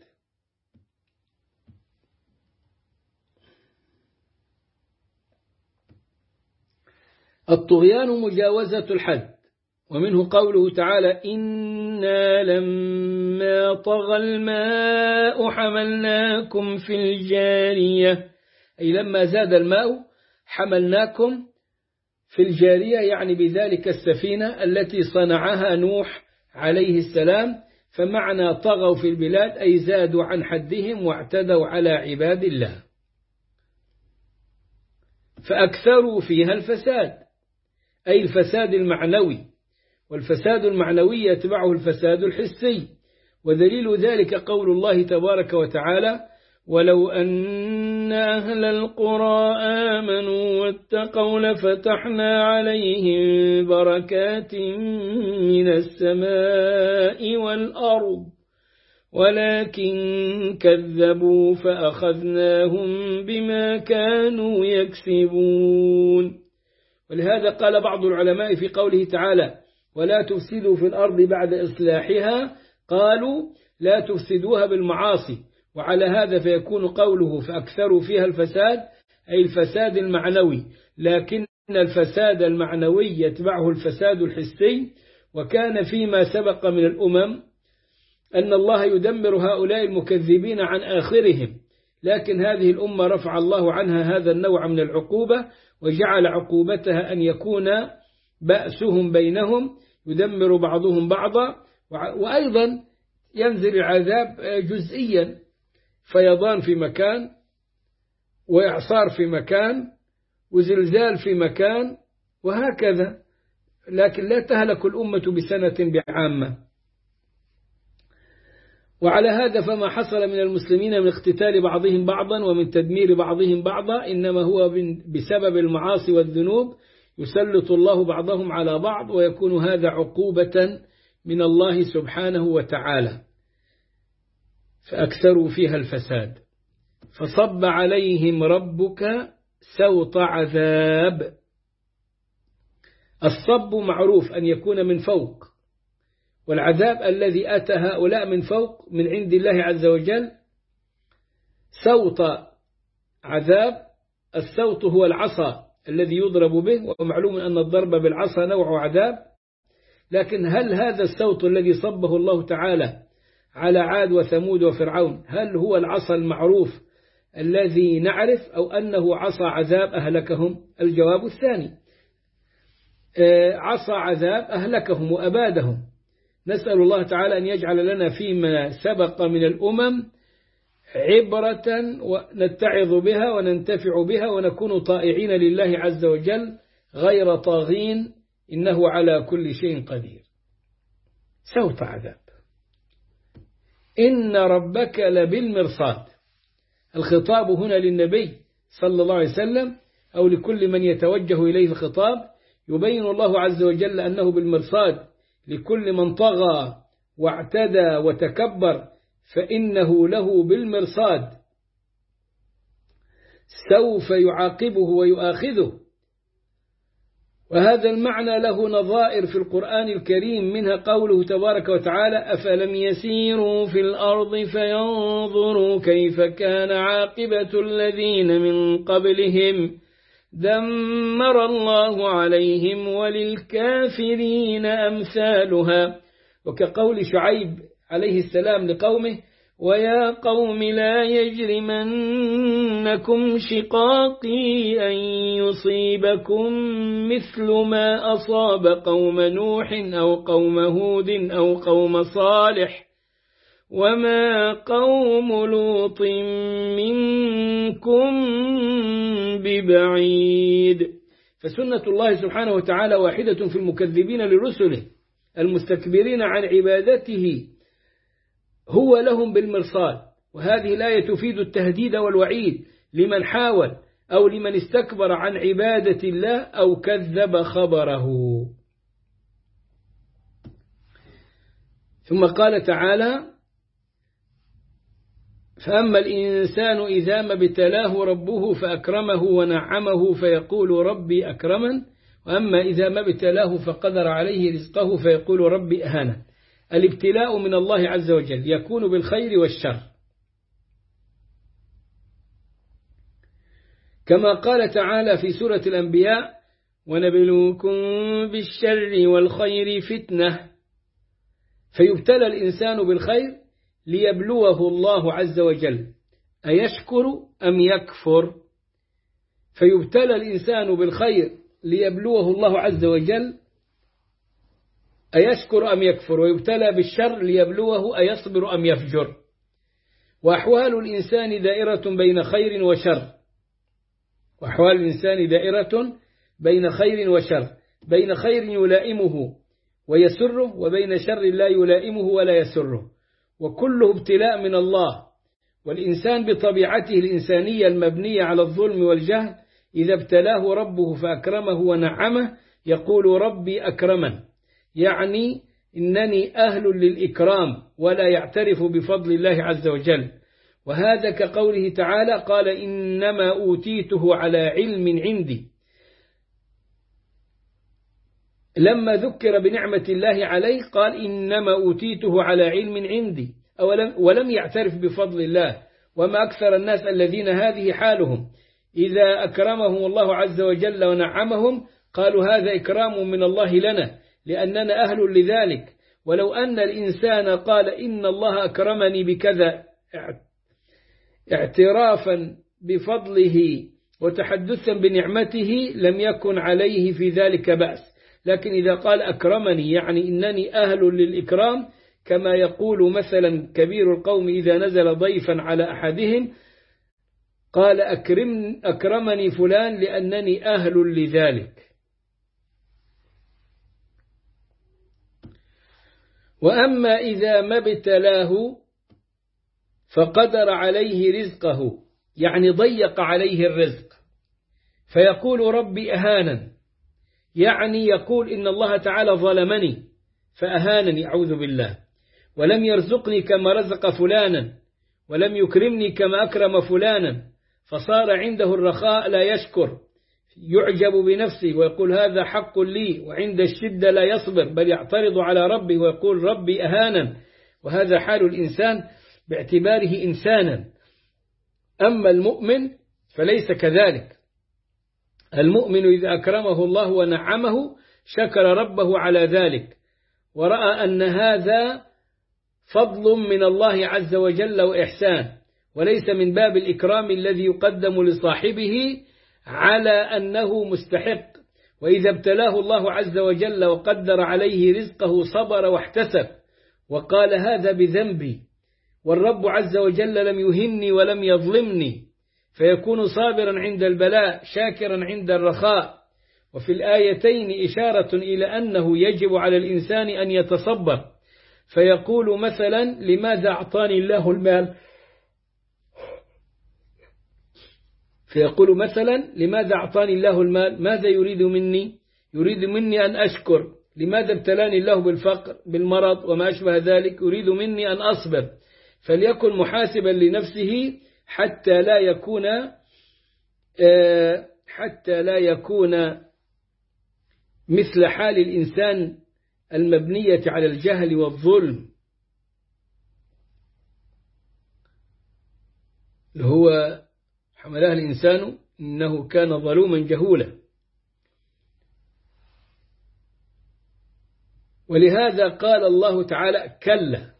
الطغيان مجاوزة الحد، ومنه قوله تعالى إنا لما طغى الماء حملناكم في الجارية، أي لما زاد الماء حملناكم في الجارية، يعني بذلك السفينة التي صنعها نوح عليه السلام. فمعنى طغوا في البلاد أي زادوا عن حدهم واعتدوا على عباد الله، فأكثروا فيها الفساد، أي الفساد المعنوي، والفساد المعنوي يتبعه الفساد الحسي، ودليل ذلك قول الله تبارك وتعالى ولو أن أهل القرى آمنوا واتقوا لفتحنا عليهم بركات من السماء والأرض ولكن كذبوا فأخذناهم بما كانوا يكسبون. ولهذا قال بعض العلماء في قوله تعالى ولا تفسدوا في الأرض بعد إصلاحها، قالوا لا تفسدوها بالمعاصي، وعلى هذا فيكون قوله فأكثروا فيها الفساد أي الفساد المعنوي، لكن الفساد المعنوي يتبعه الفساد الحسي. وكان فيما سبق من الأمم أن الله يدمر هؤلاء المكذبين عن آخرهم، لكن هذه الأمة رفع الله عنها هذا النوع من العقوبة، وجعل عقوبتها أن يكون بأسهم بينهم يدمر بعضهم بعضا، وأيضا ينزل العذاب جزئيا، فيضان في مكان وإعصار في مكان وزلزال في مكان وهكذا، لكن لا تهلك الأمة بسنة بعامة. وعلى هذا فما حصل من المسلمين من اقتتال بعضهم بعضا ومن تدمير بعضهم بعضا إنما هو بسبب المعاصي والذنوب، يسلط الله بعضهم على بعض، ويكون هذا عقوبة من الله سبحانه وتعالى. فأكثروا فيها الفساد فصب عليهم ربك سوط عذاب. الصب معروف أن يكون من فوق، والعذاب الذي أتى هؤلاء من فوق من عند الله عز وجل سوط عذاب. السوط هو العصا الذي يضرب به، ومعلوم أن الضرب بالعصا نوع عذاب، لكن هل هذا السوط الذي صبه الله تعالى على عاد وثمود وفرعون هل هو العصا المعروف الذي نعرف، أو أنه عصا عذاب أهلكهم؟ الجواب الثاني، عصا عذاب أهلكهم وأبادهم. نسأل الله تعالى أن يجعل لنا فيما سبق من الأمم عبرة ونتعظ بها وننتفع بها ونكون طائعين لله عز وجل غير طاغين، إنه على كل شيء قدير. سوط عذاب. إن ربك لبالمرصاد. الخطاب هنا للنبي صلى الله عليه وسلم أو لكل من يتوجه إليه الخطاب، يبين الله عز وجل أنه بالمرصاد لكل من طغى واعتدى وتكبر فإنه له بالمرصاد، سوف يعاقبه ويؤاخذه. وهذا المعنى له نظائر في القرآن الكريم، منها قوله تبارك وتعالى: أفلم يسيروا في الأرض فينظروا كيف كان عاقبة الذين من قبلهم دمر الله عليهم وللكافرين أمثالها. وكقول شعيب عليه السلام لقومه: ويا قوم لا يجرمنكم شقاقي أن يصيبكم مثل ما أصاب قوم نوح أو قوم هود أو قوم صالح وما قوم لوط منكم ببعيد. فسنة الله سبحانه وتعالى واحدة في المكذبين لرسله المستكبرين عن عبادته، هو لهم بالمرصاد. وهذه الآية تفيد التهديد والوعيد لمن حاول أو لمن استكبر عن عبادة الله أو كذب خبره. ثم قال تعالى: فأما الإنسان إذا ما ابتلاه ربه فأكرمه ونعمه فيقول ربي أكرمن، وأما إذا ما ابتلاه فقدر عليه رزقه فيقول ربي أهانن. الابتلاء من الله عز وجل يكون بالخير والشر، كما قال تعالى في سورة الأنبياء: ونبلوكم بالشر والخير فتنة. فيبتلى الإنسان بالخير ليبلوه الله عز وجل أيشكر أم يكفر. فيبتلى الإنسان بالخير ليبلوه الله عز وجل أيشكر أم يكفر، ويبتلى بالشر ليبلوه أيصبر أم يفجر. وأحوال الإنسان دائرة بين خير وشر، وأحوال الإنسان دائرة بين خير وشر، بين خير يلائمه ويسره وبين شر لا يلائمه ولا يسره، وكله ابتلاء من الله. والإنسان بطبيعته الإنسانية المبنية على الظلم والجهل إذا ابتلاه ربه فأكرمه ونعمه يقول ربي أكرمن، يعني إنني أهل للإكرام، ولا يعترف بفضل الله عز وجل. وهذا كقوله تعالى: قال إنما أوتيته على علم عندي. لما ذكر بنعمة الله عليه قال إنما أوتيته على علم عندي، ولم, ولم يعترف بفضل الله. وما أكثر الناس الذين هذه حالهم، إذا أكرمهم الله عز وجل ونعمهم قالوا هذا إكرام من الله لنا لأننا أهل لذلك. ولو أن الإنسان قال إن الله أكرمني بكذا اعترافا بفضله وتحدثا بنعمته لم يكن عليه في ذلك بأس. لكن إذا قال أكرمني يعني إنني أهل للإكرام، كما يقول مثلا كبير القوم إذا نزل ضيفا على أحدهم قال أكرم أكرمني فلان لأنني أهل لذلك. وأما إذا ما ابتلاه فقدر عليه رزقه، يعني ضيق عليه الرزق، فيقول ربي أهانن، يعني يقول إن الله تعالى ظلمني فأهانني أعوذ بالله، ولم يرزقني كما رزق فلانا، ولم يكرمني كما أكرم فلانا، فصار عنده الرخاء لا يشكر، يعجب بنفسه ويقول هذا حق لي، وعند الشدة لا يصبر بل يعترض على ربه ويقول ربي أهانا. وهذا حال الإنسان باعتباره إنسانا. أما المؤمن فليس كذلك. المؤمن إذا أكرمه الله ونعمه شكر ربه على ذلك، ورأى أن هذا فضل من الله عز وجل وإحسان، وليس من باب الإكرام الذي يقدم لصاحبه على أنه مستحق. وإذا ابتلاه الله عز وجل وقدر عليه رزقه صبر واحتسب وقال هذا بذنبي، والرب عز وجل لم يهني ولم يظلمني، فيكون صابرا عند البلاء شاكرا عند الرخاء. وفي الآيتين إشارة إلى أنه يجب على الإنسان أن يتصبر، فيقول مثلا لماذا أعطاني الله المال، فيقول مثلا لماذا أعطاني الله المال، ماذا يريد مني؟ يريد مني أن أشكر، لماذا ابتلاني الله بالفقر بالمرض وما أشبه ذلك؟ يريد مني أن أصبر، فليكن محاسبا لنفسه حتى لا يكون حتى لا يكون مثل حال الإنسان المبنية على الجهل والظلم، اللي هو حملها الإنسان إنه كان ظلوما جهولا. ولهذا قال الله تعالى كلا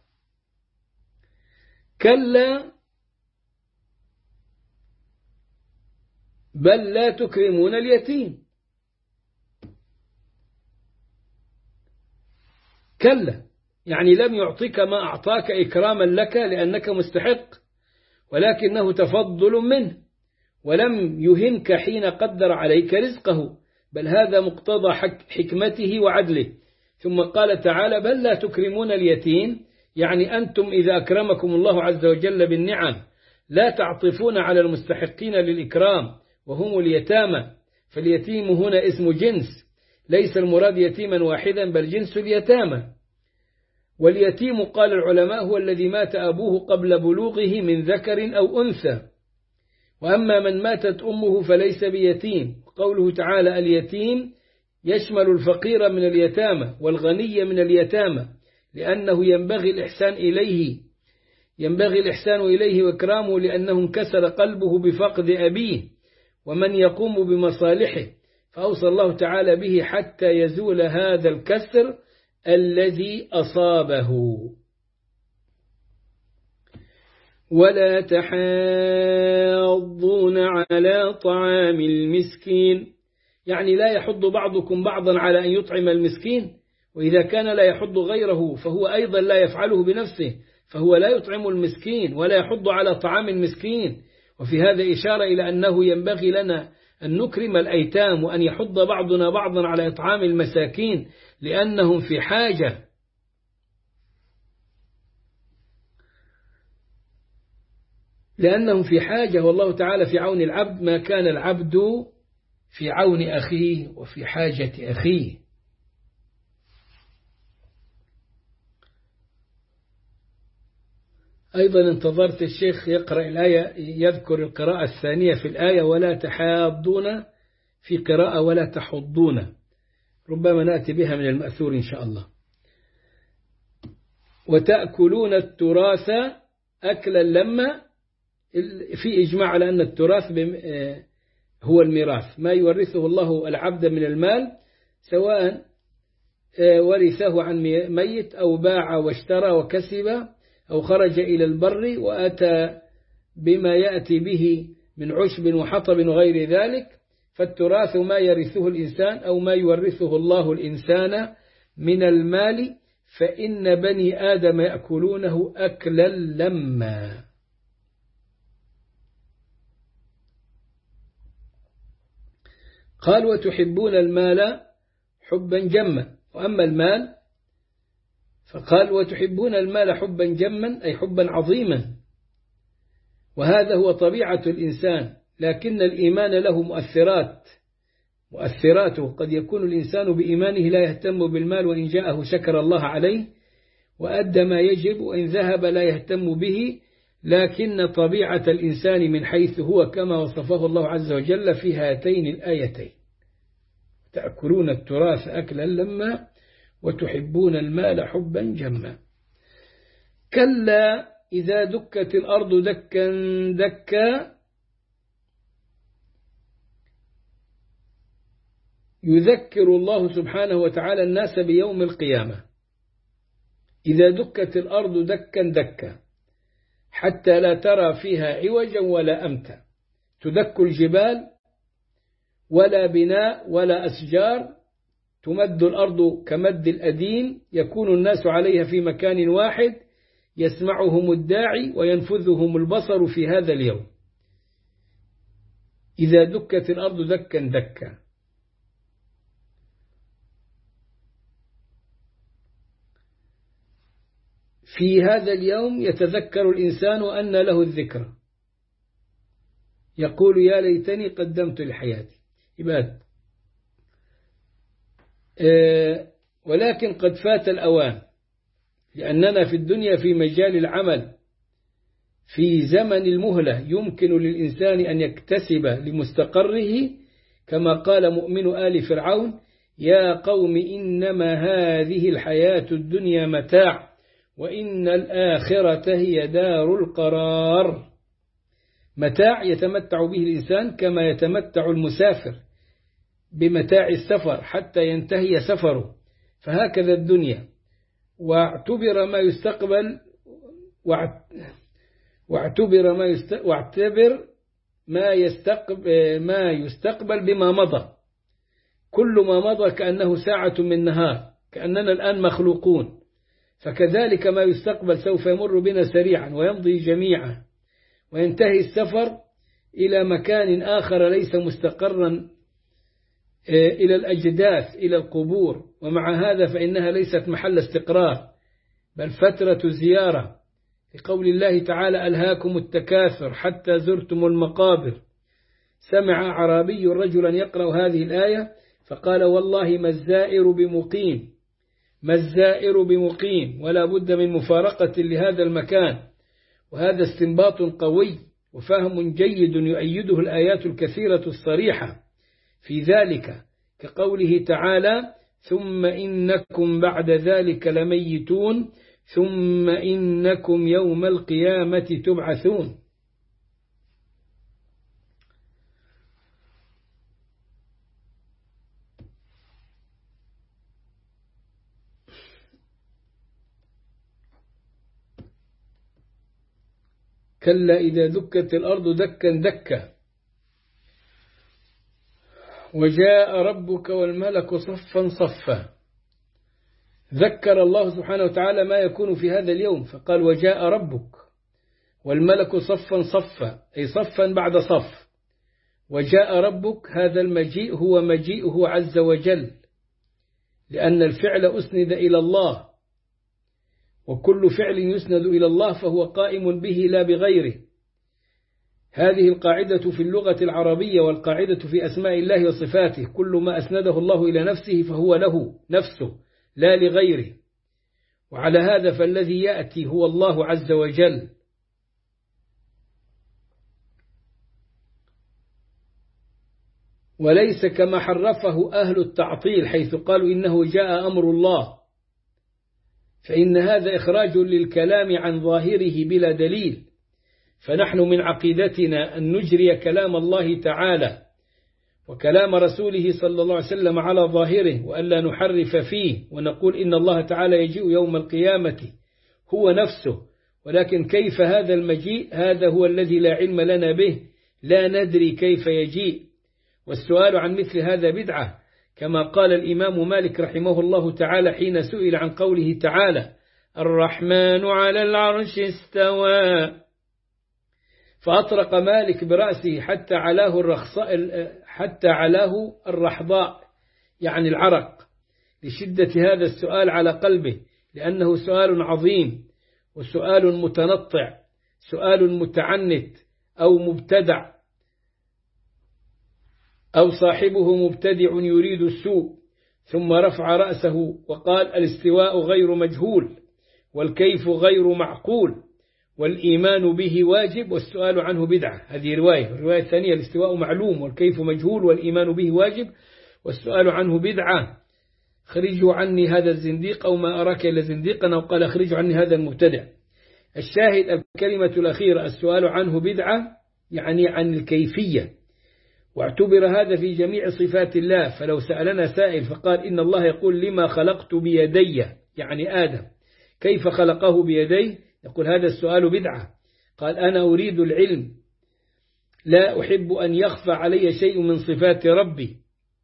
كلا بل لا تكرمون اليتيم. كلا يعني لم يعطيك ما أعطاك إكراما لك لأنك مستحق، ولكنه تفضل منه، ولم يهنك حين قدر عليك رزقه، بل هذا مقتضى حكمته وعدله. ثم قال تعالى بل لا تكرمون اليتيم، يعني أنتم إذا أكرمكم الله عز وجل بالنعم لا تعطفون على المستحقين للإكرام وهم اليتامى، فاليتيم هنا اسم جنس، ليس المراد يتيما واحدا بل جنس اليتامى. واليتيم قال العلماء هو الذي مات أبوه قبل بلوغه من ذكر أو أنثى، وأما من ماتت أمه فليس بيتيم. قوله تعالى اليتيم يشمل الفقير من اليتامى والغني من اليتامى، لأنه ينبغي الإحسان إليه ينبغي الإحسان إليه وإكرامه، لأنه انكسر قلبه بفقد أبيه ومن يقوم بمصالحه، فأوصى الله تعالى به حتى يزول هذا الكسر الذي أصابه. ولا تحاضون على طعام المسكين، يعني لا يحض بعضكم بعضا على أن يطعم المسكين، وإذا كان لا يحض غيره فهو أيضا لا يفعله بنفسه، فهو لا يطعم المسكين ولا يحض على طعام المسكين. وفي هذا إشارة إلى أنه ينبغي لنا أن نكرم الأيتام وأن يحض بعضنا بعضا على إطعام المساكين، لأنهم في حاجة. لأنهم في حاجة، والله تعالى في عون العبد ما كان العبد في عون أخيه وفي حاجة أخيه. أيضا انتظرت الشيخ يقرأ الآية، يذكر القراءة الثانية في الآية ولا تحاضون، في قراءة ولا تحضون، ربما نأتي بها من المأثور إن شاء الله. وتأكلون التراث أكلا لما، في إجماع على أن التراث هو الميراث، ما يورثه الله العبد من المال، سواء ورثه عن ميت أو باع واشترى وكسب أو خرج إلى البر وأتى بما يأتي به من عشب وحطب وغير ذلك، فالتراث ما يرثه الإنسان أو ما يورثه الله الإنسان من المال، فإن بني آدم يأكلونه أكلا لما. قال وتحبون المال حبا جما، وأما المال فقال وتحبون المال حبا جما أي حبا عظيما، وهذا هو طبيعة الإنسان، لكن الإيمان له مؤثرات مؤثراته قد يكون الإنسان بإيمانه لا يهتم بالمال، وإن جاءه شكر الله عليه وأدى ما يجب، وإن ذهب لا يهتم به، لكن طبيعة الإنسان من حيث هو كما وصفه الله عز وجل في هاتين الآيتين: تأكلون التراث أكلا لما وتحبون المال حبا جما. كلا إذا دكت الأرض دكا دكا، يذكر الله سبحانه وتعالى الناس بيوم القيامة. إذا دكت الأرض دكا دكا حتى لا ترى فيها عوجا ولا أمتا، تدك الجبال ولا بناء ولا أشجار، تمد الأرض كمد الأديم، يكون الناس عليها في مكان واحد، يسمعهم الداعي وينفذهم البصر في هذا اليوم. إذا دكت الأرض دكا دكا. في هذا اليوم يتذكر الإنسان أن له الذكرى، يقول يا ليتني قدمت لحياتي. عباد ولكن قد فات الأوان، لأننا في الدنيا في مجال العمل في زمن المهلة يمكن للإنسان أن يكتسب لمستقره، كما قال مؤمن آل فرعون: يا قوم إنما هذه الحياة الدنيا متاع وإن الآخرة هي دار القرار. متاع يتمتع به الإنسان كما يتمتع المسافر بمتاع السفر حتى ينتهي سفره، فهكذا الدنيا. واعتبر ما يستقبل واعتبر ما يست... واعتبر ما يستقبل ما يستقبل بما مضى. كل ما مضى كأنه ساعة من نهار، كأننا الآن مخلوقون، فكذلك ما يستقبل سوف يمر بنا سريعا ويمضي جميعا، وينتهي السفر إلى مكان آخر ليس مستقرا، إلى الأجداث، إلى القبور. ومع هذا فإنها ليست محل استقرار، بل فترة زيارة، لقول الله تعالى: ألهاكم التكاثر حتى زرتم المقابر. سمع أعرابي رجلا يقرأ هذه الآية فقال: والله ما الزائر بمقيم، ما الزائر بمقيم، ولا بد من مفارقة لهذا المكان. وهذا استنباط قوي وفهم جيد يؤيده الآيات الكثيرة الصريحة في ذلك، كقوله تعالى: ثم إنكم بعد ذلك لميتون ثم إنكم يوم القيامة تبعثون. كلا إذا دكت الأرض دكا دكا وجاء ربك والملك صفا صفا. ذكر الله سبحانه وتعالى ما يكون في هذا اليوم فقال: وجاء ربك والملك صفا صفا، أي صفا بعد صف. وجاء ربك، هذا المجيء هو مجيئه عز وجل، لأن الفعل أسند إلى الله، وكل فعل يسند إلى الله فهو قائم به لا بغيره. هذه القاعدة في اللغة العربية، والقاعدة في أسماء الله وصفاته: كل ما أسنده الله إلى نفسه فهو له نفسه لا لغيره. وعلى هذا فالذي يأتي هو الله عز وجل. وليس كما حرفه أهل التعطيل حيث قالوا إنه جاء أمر الله، فإن هذا إخراج للكلام عن ظاهره بلا دليل. فنحن من عقيدتنا أن نجري كلام الله تعالى وكلام رسوله صلى الله عليه وسلم على ظاهره، وألا نحرف فيه ونقول إن الله تعالى يجيء يوم القيامة هو نفسه، ولكن كيف هذا المجيء؟ هذا هو الذي لا علم لنا به، لا ندري كيف يجيء. والسؤال عن مثل هذا بدعة، كما قال الإمام مالك رحمه الله تعالى حين سئل عن قوله تعالى: الرحمن على العرش استوى، فأطرق مالك برأسه حتى علاه الرخصاء حتى علاه الرحضاء، يعني العرق، لشدة هذا السؤال على قلبه، لأنه سؤال عظيم وسؤال متنطع، سؤال متعنت أو مبتدع، أو صاحبه مبتدع يريد السوء. ثم رفع رأسه وقال: الاستواء غير مجهول، والكيف غير معقول، والإيمان به واجب، والسؤال عنه بدعة. هذه رواية. الرواية الثانية: الاستواء معلوم والكيف مجهول والإيمان به واجب والسؤال عنه بدعة. خرجوا عني هذا الزنديق، أو ما أراك إلا زنديقا، أو قال: خرجوا عني هذا المبتدع. الشاهد الكلمة الأخيرة: السؤال عنه بدعة، يعني عن الكيفية. واعتبر هذا في جميع صفات الله. فلو سألنا سائل فقال: إن الله يقول: لما خلقت بيدي، يعني آدم، كيف خلقه بيديه؟ يقول: هذا السؤال بدعة. قال: أنا أريد العلم، لا أحب أن يخفى علي شيء من صفات ربي.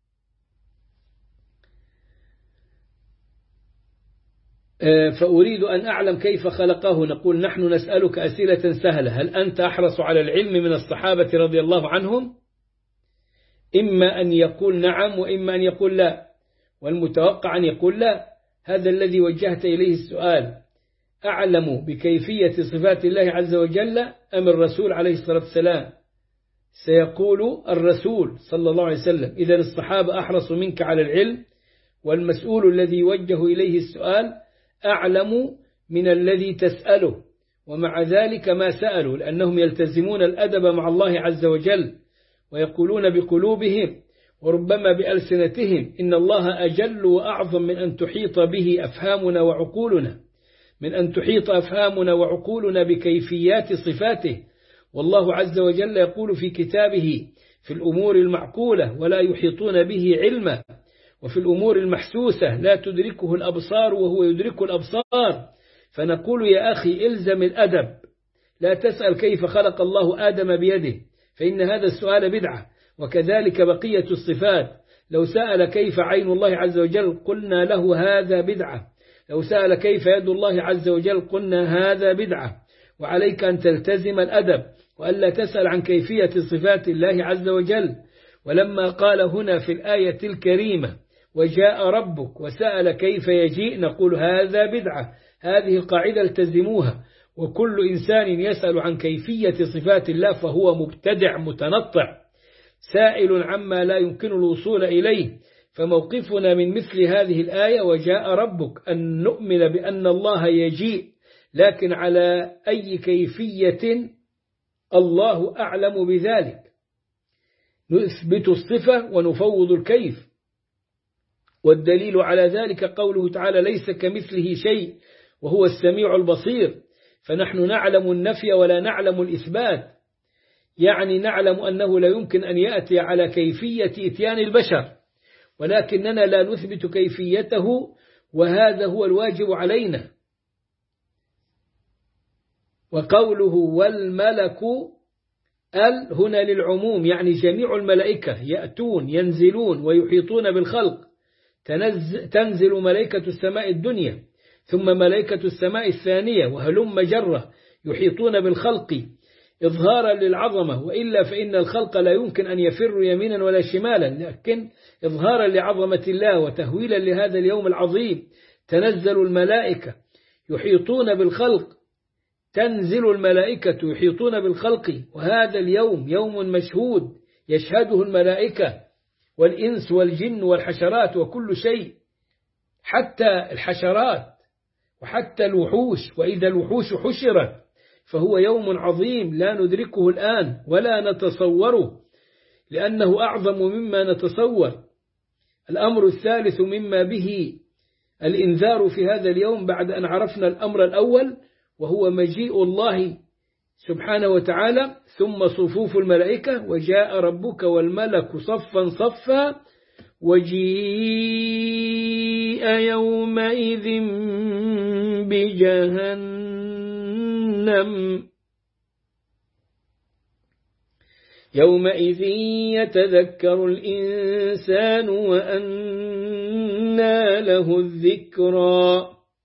فأريد أن أعلم كيف خلقه. نقول: نحن نسألك أسئلة سهلة، هل أنت أحرص على العلم من الصحابة رضي الله عنهم؟ إما أن يقول نعم وإما أن يقول لا، والمتوقع أن يقول لا. هذا الذي وجهت إليه السؤال: أعلم بكيفية صفات الله عز وجل أم الرسول عليه الصلاة والسلام؟ سيقول الرسول صلى الله عليه وسلم. إذن الصحابة أحرصوا منك على العلم، والمسؤول الذي يوجه إليه السؤال أعلم من الذي تسأله، ومع ذلك ما سألوا، لأنهم يلتزمون الأدب مع الله عز وجل ويقولون بقلوبهم وربما بألسنتهم إن الله أجل وأعظم من أن تحيط به أفهامنا وعقولنا، من أن تحيط أفهامنا وعقولنا بكيفيات صفاته. والله عز وجل يقول في كتابه في الأمور المعقولة ولا يحيطون به علما، وفي الأمور المحسوسة لا تدركه الأبصار وهو يدرك الأبصار. فنقول يا أخي إلزم الأدب، لا تسأل كيف خلق الله آدم بيده، فإن هذا السؤال بدعة. وكذلك بقية الصفات، لو سأل كيف عين الله عز وجل قلنا له هذا بدعة، لو سأل كيف يد الله عز وجل قلنا هذا بدعة. وعليك أن تلتزم الأدب وألا تسأل عن كيفية صفات الله عز وجل. ولما قال هنا في الآية الكريمة وجاء ربك وسأل كيف يجيء، نقول هذا بدعة. هذه القاعدة التزموها، وكل إنسان يسأل عن كيفية صفات الله فهو مبتدع متنطع سائل عما لا يمكن الوصول إليه. فموقفنا من مثل هذه الآية وجاء ربك أن نؤمن بأن الله يجيء، لكن على أي كيفية الله أعلم بذلك. نثبت الصفة ونفوض الكيف، والدليل على ذلك قوله تعالى ليس كمثله شيء وهو السميع البصير. فنحن نعلم النفي ولا نعلم الإثبات، يعني نعلم أنه لا يمكن أن يأتي على كيفية إتيان البشر، ولكننا لا نثبت كيفيته، وهذا هو الواجب علينا. وقوله والملك ال هنا للعموم، يعني جميع الملائكة يأتون ينزلون ويحيطون بالخلق. تنزل ملائكة السماء الدنيا ثم ملائكة السماء الثانية وهلم جرة يحيطون بالخلق إظهارا للعظمة، وإلا فإن الخلق لا يمكن أن يفر يمينا ولا شمالا، لكن إظهارا لعظمة الله وتهويلا لهذا اليوم العظيم. تنزل الملائكة يحيطون بالخلق، تنزل الملائكة يحيطون بالخلق، وهذا اليوم يوم مشهود يشهده الملائكة والإنس والجن والحشرات وكل شيء، حتى الحشرات وحتى الوحوش، وإذا الوحوش حشرت، فهو يوم عظيم لا ندركه الآن ولا نتصوره، لأنه أعظم مما نتصور. الأمر الثالث مما به الإنذار في هذا اليوم بعد أن عرفنا الأمر الأول، وهو مجيء الله سبحانه وتعالى، ثم صفوف الملائكة وجاء ربك والملك صفا صفا وجيء يومئذ بجهنم يومئذ يتذكر الإنسان وأنى له الذكرى.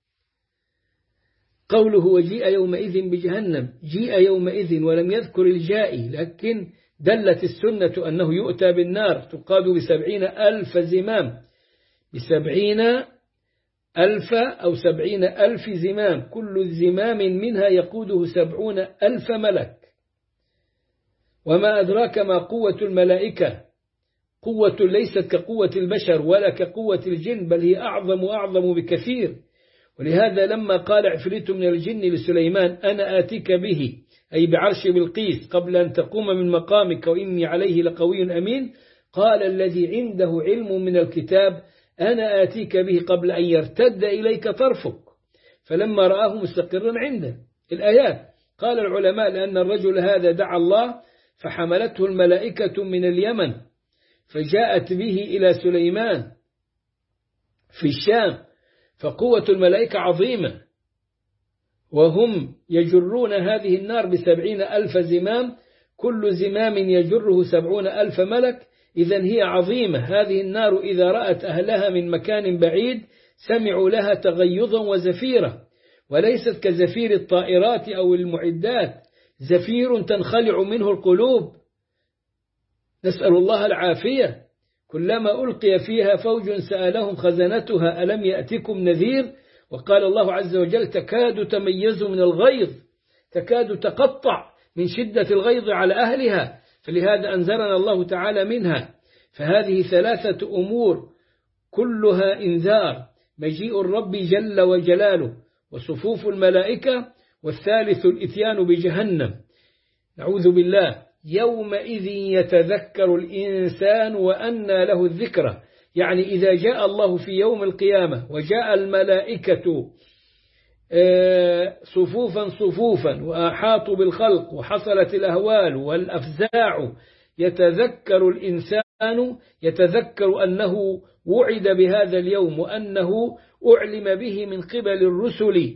قوله وجيء يومئذ بجهنم، جيء يومئذ ولم يذكر الجائي، لكن دلت السنة أنه يؤتى بالنار تقاد بسبعين ألف زمام، بسبعين ألف أو سبعين ألف زمام، كل زمام منها يقوده سبعون ألف ملك. وما أدراك ما قوة الملائكة، قوة ليست كقوة البشر ولا كقوة الجن، بل هي أعظم وأعظم بكثير. ولهذا لما قال عفريت من الجن لسليمان أنا آتيك به، أي بعرش بلقيس، قبل أن تقوم من مقامك وإني عليه لقوي أمين، قال الذي عنده علم من الكتاب أنا آتيك به قبل أن يرتد إليك طرفك، فلما رآه مستقرا عنده. الآيات قال العلماء لأن الرجل هذا دعا الله فحملته الملائكة من اليمن فجاءت به إلى سليمان في الشام، فقوة الملائكة عظيمة، وهم يجرون هذه النار بسبعين ألف زمام، كل زمام يجره سبعون ألف ملك، إذن هي عظيمة. هذه النار إذا رأت أهلها من مكان بعيد سمعوا لها تغيظا وزفيرا، وليست كزفير الطائرات أو المعدات، زفير تنخلع منه القلوب، نسأل الله العافية. كلما ألقي فيها فوج سألهم خزنتها ألم يأتكم نذير، وقال الله عز وجل تكاد تميز من الغيظ، تكاد تقطع من شدة الغيظ على أهلها، فلهذا أنذرنا الله تعالى منها. فهذه ثلاثة أمور كلها إنذار، مجيء الرب جل وجلاله وصفوف الملائكة، والثالث الإتيان بجهنم، نعوذ بالله. يومئذ يتذكر الإنسان وأنى له الذكرى، يعني إذا جاء الله في يوم القيامة وجاء الملائكة صفوفا صفوفا وأحاطوا بالخلق وحصلت الأهوال والأفزاع، يتذكر الإنسان، يتذكر أنه وعد بهذا اليوم وأنه أعلم به من قبل الرسل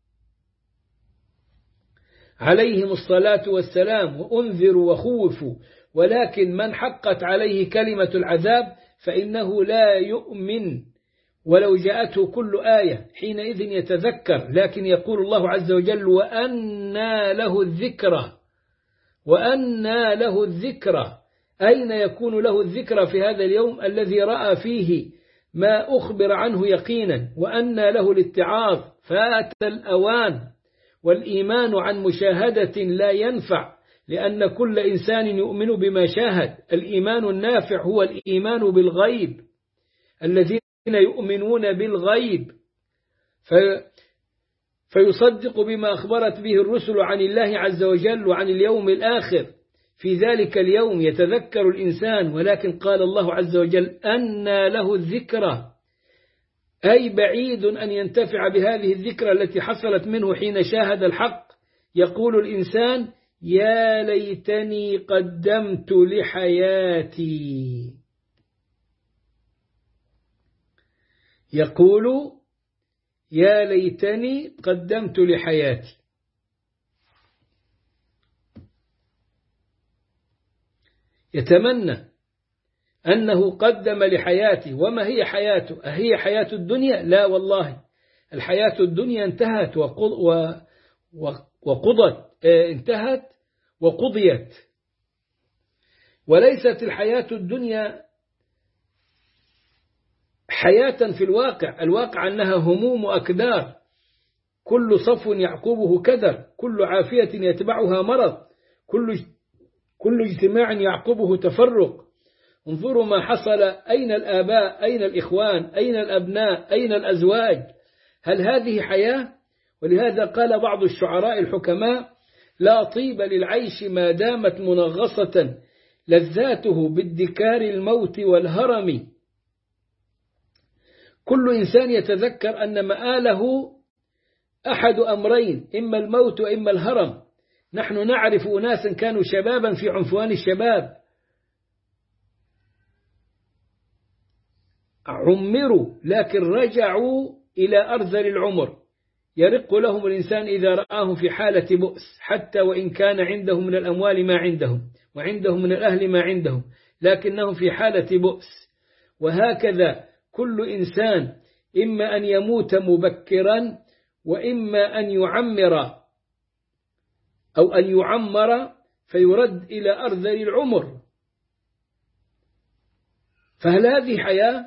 عليهم الصلاة والسلام وأنذروا وخوفوا، ولكن من حقت عليه كلمة العذاب فإنه لا يؤمن ولو جاءته كل آية، حينئذ يتذكر. لكن يقول الله عز وجل وأنى له الذكرى، وأنى له الذكرى، أين يكون له الذكرى في هذا اليوم الذي رأى فيه ما أخبر عنه يقينا؟ وأنى له الاتعاظ، فات الأوان، والإيمان عن مشاهدة لا ينفع، لأن كل إنسان يؤمن بما شاهد. الإيمان النافع هو الإيمان بالغيب، الذين يؤمنون بالغيب في فيصدق بما أخبرت به الرسل عن الله عز وجل وعن اليوم الآخر. في ذلك اليوم يتذكر الإنسان، ولكن قال الله عز وجل أنى له الذكرى، أي بعيد أن ينتفع بهذه الذكرى التي حصلت منه حين شاهد الحق. يقول الإنسان يا ليتني قدمت لحياتي، يقول يا ليتني قدمت لحياتي. يتمنى أنه قدم لحياته. وما هي حياته؟ أهي حياة الدنيا؟ لا والله، الحياة الدنيا انتهت وقضت، انتهت وقضيت، وليست الحياة الدنيا حياة في الواقع. الواقع أنها هموم وأكدار، كل صفو يعقبه كدر، كل عافية يتبعها مرض، كل كل اجتماع يعقبه تفرق. انظروا ما حصل، أين الآباء، أين الإخوان، أين الأبناء، أين الأزواج؟ هل هذه حياة؟ ولهذا قال بعض الشعراء الحكماء لا طيب للعيش ما دامت منغصة، لذاته بالدكار الموت والهرم. كل إنسان يتذكر أن مآله أحد أمرين، إما الموت وإما الهرم. نحن نعرف أناسا كانوا شبابا في عنفوان الشباب، عمروا لكن رجعوا إلى أرذل العمر. يرق لهم الإنسان إذا رآهم في حالة بؤس، حتى وإن كان عندهم من الأموال ما عندهم وعندهم من الأهل ما عندهم، لكنهم في حالة بؤس. وهكذا كل إنسان إما أن يموت مبكرا، وإما أن يعمر أو أن يعمر فيرد إلى أرذل العمر. فهل هذه حياة؟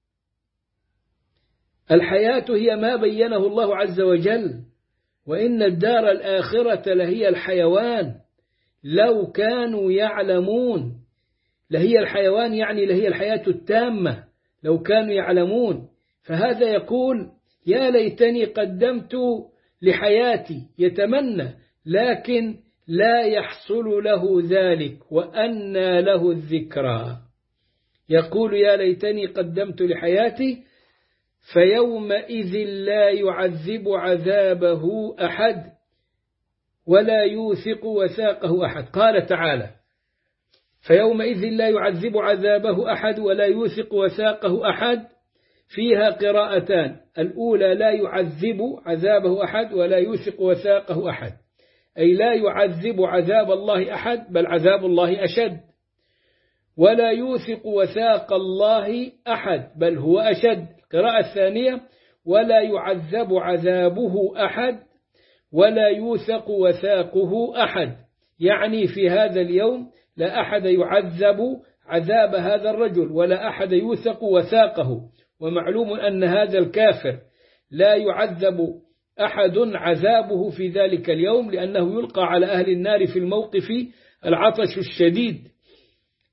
الحياة هي ما بينه الله عز وجل، وإن الدار الآخرة لهي الحيوان لو كانوا يعلمون. لهي الحيوان يعني لهي الحياة التامة لو كانوا يعلمون. فهذا يقول يا ليتني قدمت لحياتي، يتمنى لكن لا يحصل له ذلك، وأنى له الذكرى. يقول يا ليتني قدمت لحياتي، فيومئذ لا يعذب عذابه أحد ولا يوثق وثاقه أحد. قال تعالى فيومئذ لا يعذب عذابه أحد ولا يوثق وثاقه أحد، فيها قراءتان، الأولى لا يعذب عذابه أحد ولا يوثق وثاقه أحد، أي لا يعذب عذاب الله أحد بل عذاب الله أشد، ولا يوثق وثاق الله أحد بل هو أشد. القراءة الثانية ولا يعذب عذابه أحد ولا يوثق وثاقه أحد، يعني في هذا اليوم لا أحد يعذب عذاب هذا الرجل ولا أحد يوثق وثاقه. ومعلوم أن هذا الكافر لا يعذب أحد عذابه في ذلك اليوم، لأنه يلقى على أهل النار في الموقف العطش الشديد،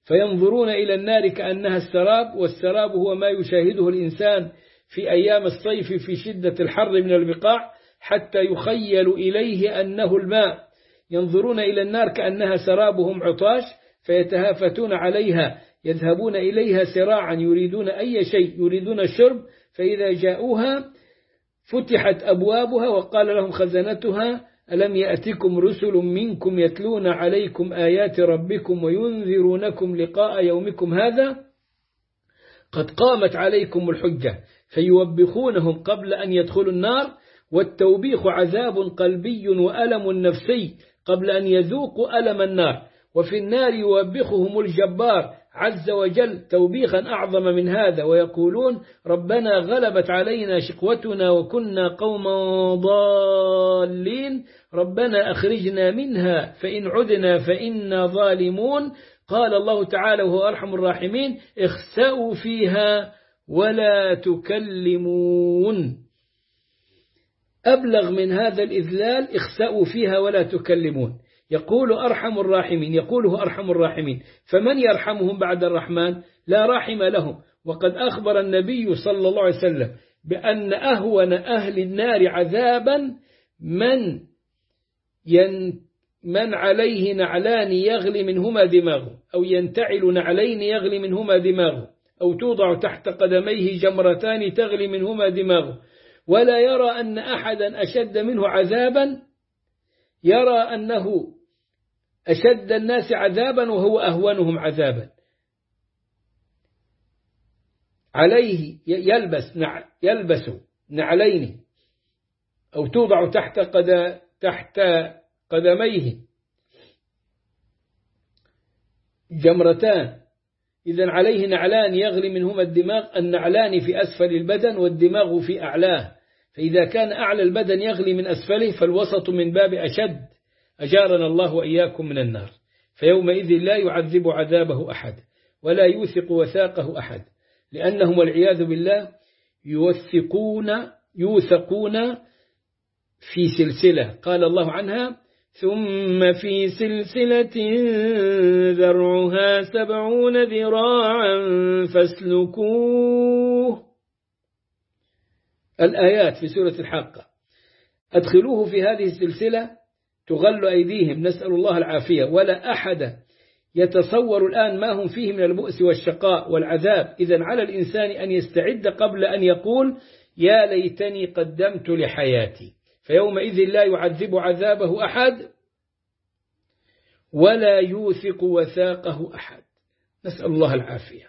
فينظرون إلى النار كأنها السراب، والسراب هو ما يشاهده الإنسان في أيام الصيف في شدة الحر من البقاع حتى يخيل إليه أنه الماء. ينظرون إلى النار كأنها سرابهم عطاش فيتهافتون عليها، يذهبون إليها سراعا يريدون أي شيء، يريدون الشرب، فإذا جاءوها فتحت أبوابها وقال لهم خزنتها ألم يأتكم رسل منكم يتلون عليكم آيات ربكم وينذرونكم لقاء يومكم هذا قد قامت عليكم الحجة، فيوبخونهم قبل أن يدخلوا النار. والتوبيخ عذاب قلبي وألم نفسي قبل أن يذوقوا ألم النار، وفي النار يوبخهم الجبار عز وجل توبيخا أعظم من هذا، ويقولون ربنا غلبت علينا شقوتنا وكنا قوما ضالين ربنا أخرجنا منها فإن عدنا فإنا ظالمون. قال الله تعالى وهو أرحم الراحمين اخسأوا فيها ولا تكلمون. أبلغ من هذا الإذلال اخسأوا فيها ولا تكلمون. يقول أرحم الراحمين، يقوله أرحم الراحمين، فمن يرحمهم بعد الرحمن؟ لا راحم لهم. وقد أخبر النبي صلى الله عليه وسلم بأن أهون أهل النار عذابا من ين من عليه نعلان يغلي منهما دماغه، أو ينتعل نعلين يغلي منهما دماغه، أو توضع تحت قدميه جمرتان تغلي منهما دماغه، ولا يرى أن أحدا أشد منه عذابا، يرى أنه أشد الناس عذابا وهو أهونهم عذابا. عليه يلبس نع يلبس نعلين أو توضع تحت قد تحت قدميه جمرتان، إذن عليه نعلان يغلي منهما الدماغ. النعلان في أسفل البدن والدماغ في أعلاه، فإذا كان أعلى البدن يغلي من أسفله فالوسط من باب أشد. أجارنا الله وإياكم من النار. فيومئذ لا يعذب عذابه أحد ولا يوثق وثاقه أحد، لأنهم والعياذ بالله يوثقون يوثقون في سلسلة قال الله عنها ثم في سلسلة ذرعها سبعون ذراعا فاسلكوه. الآيات في سورة الحاقة. أدخلوه في هذه السلسلة تغل أيديهم، نسأل الله العافية. ولا أحد يتصور الآن ما هم فيه من البؤس والشقاء والعذاب. إذن على الإنسان أن يستعد قبل أن يقول يا ليتني قدمت لحياتي. فيومئذ لا يعذب عذابه أحد ولا يوثق وثاقه أحد، نسأل الله العافية.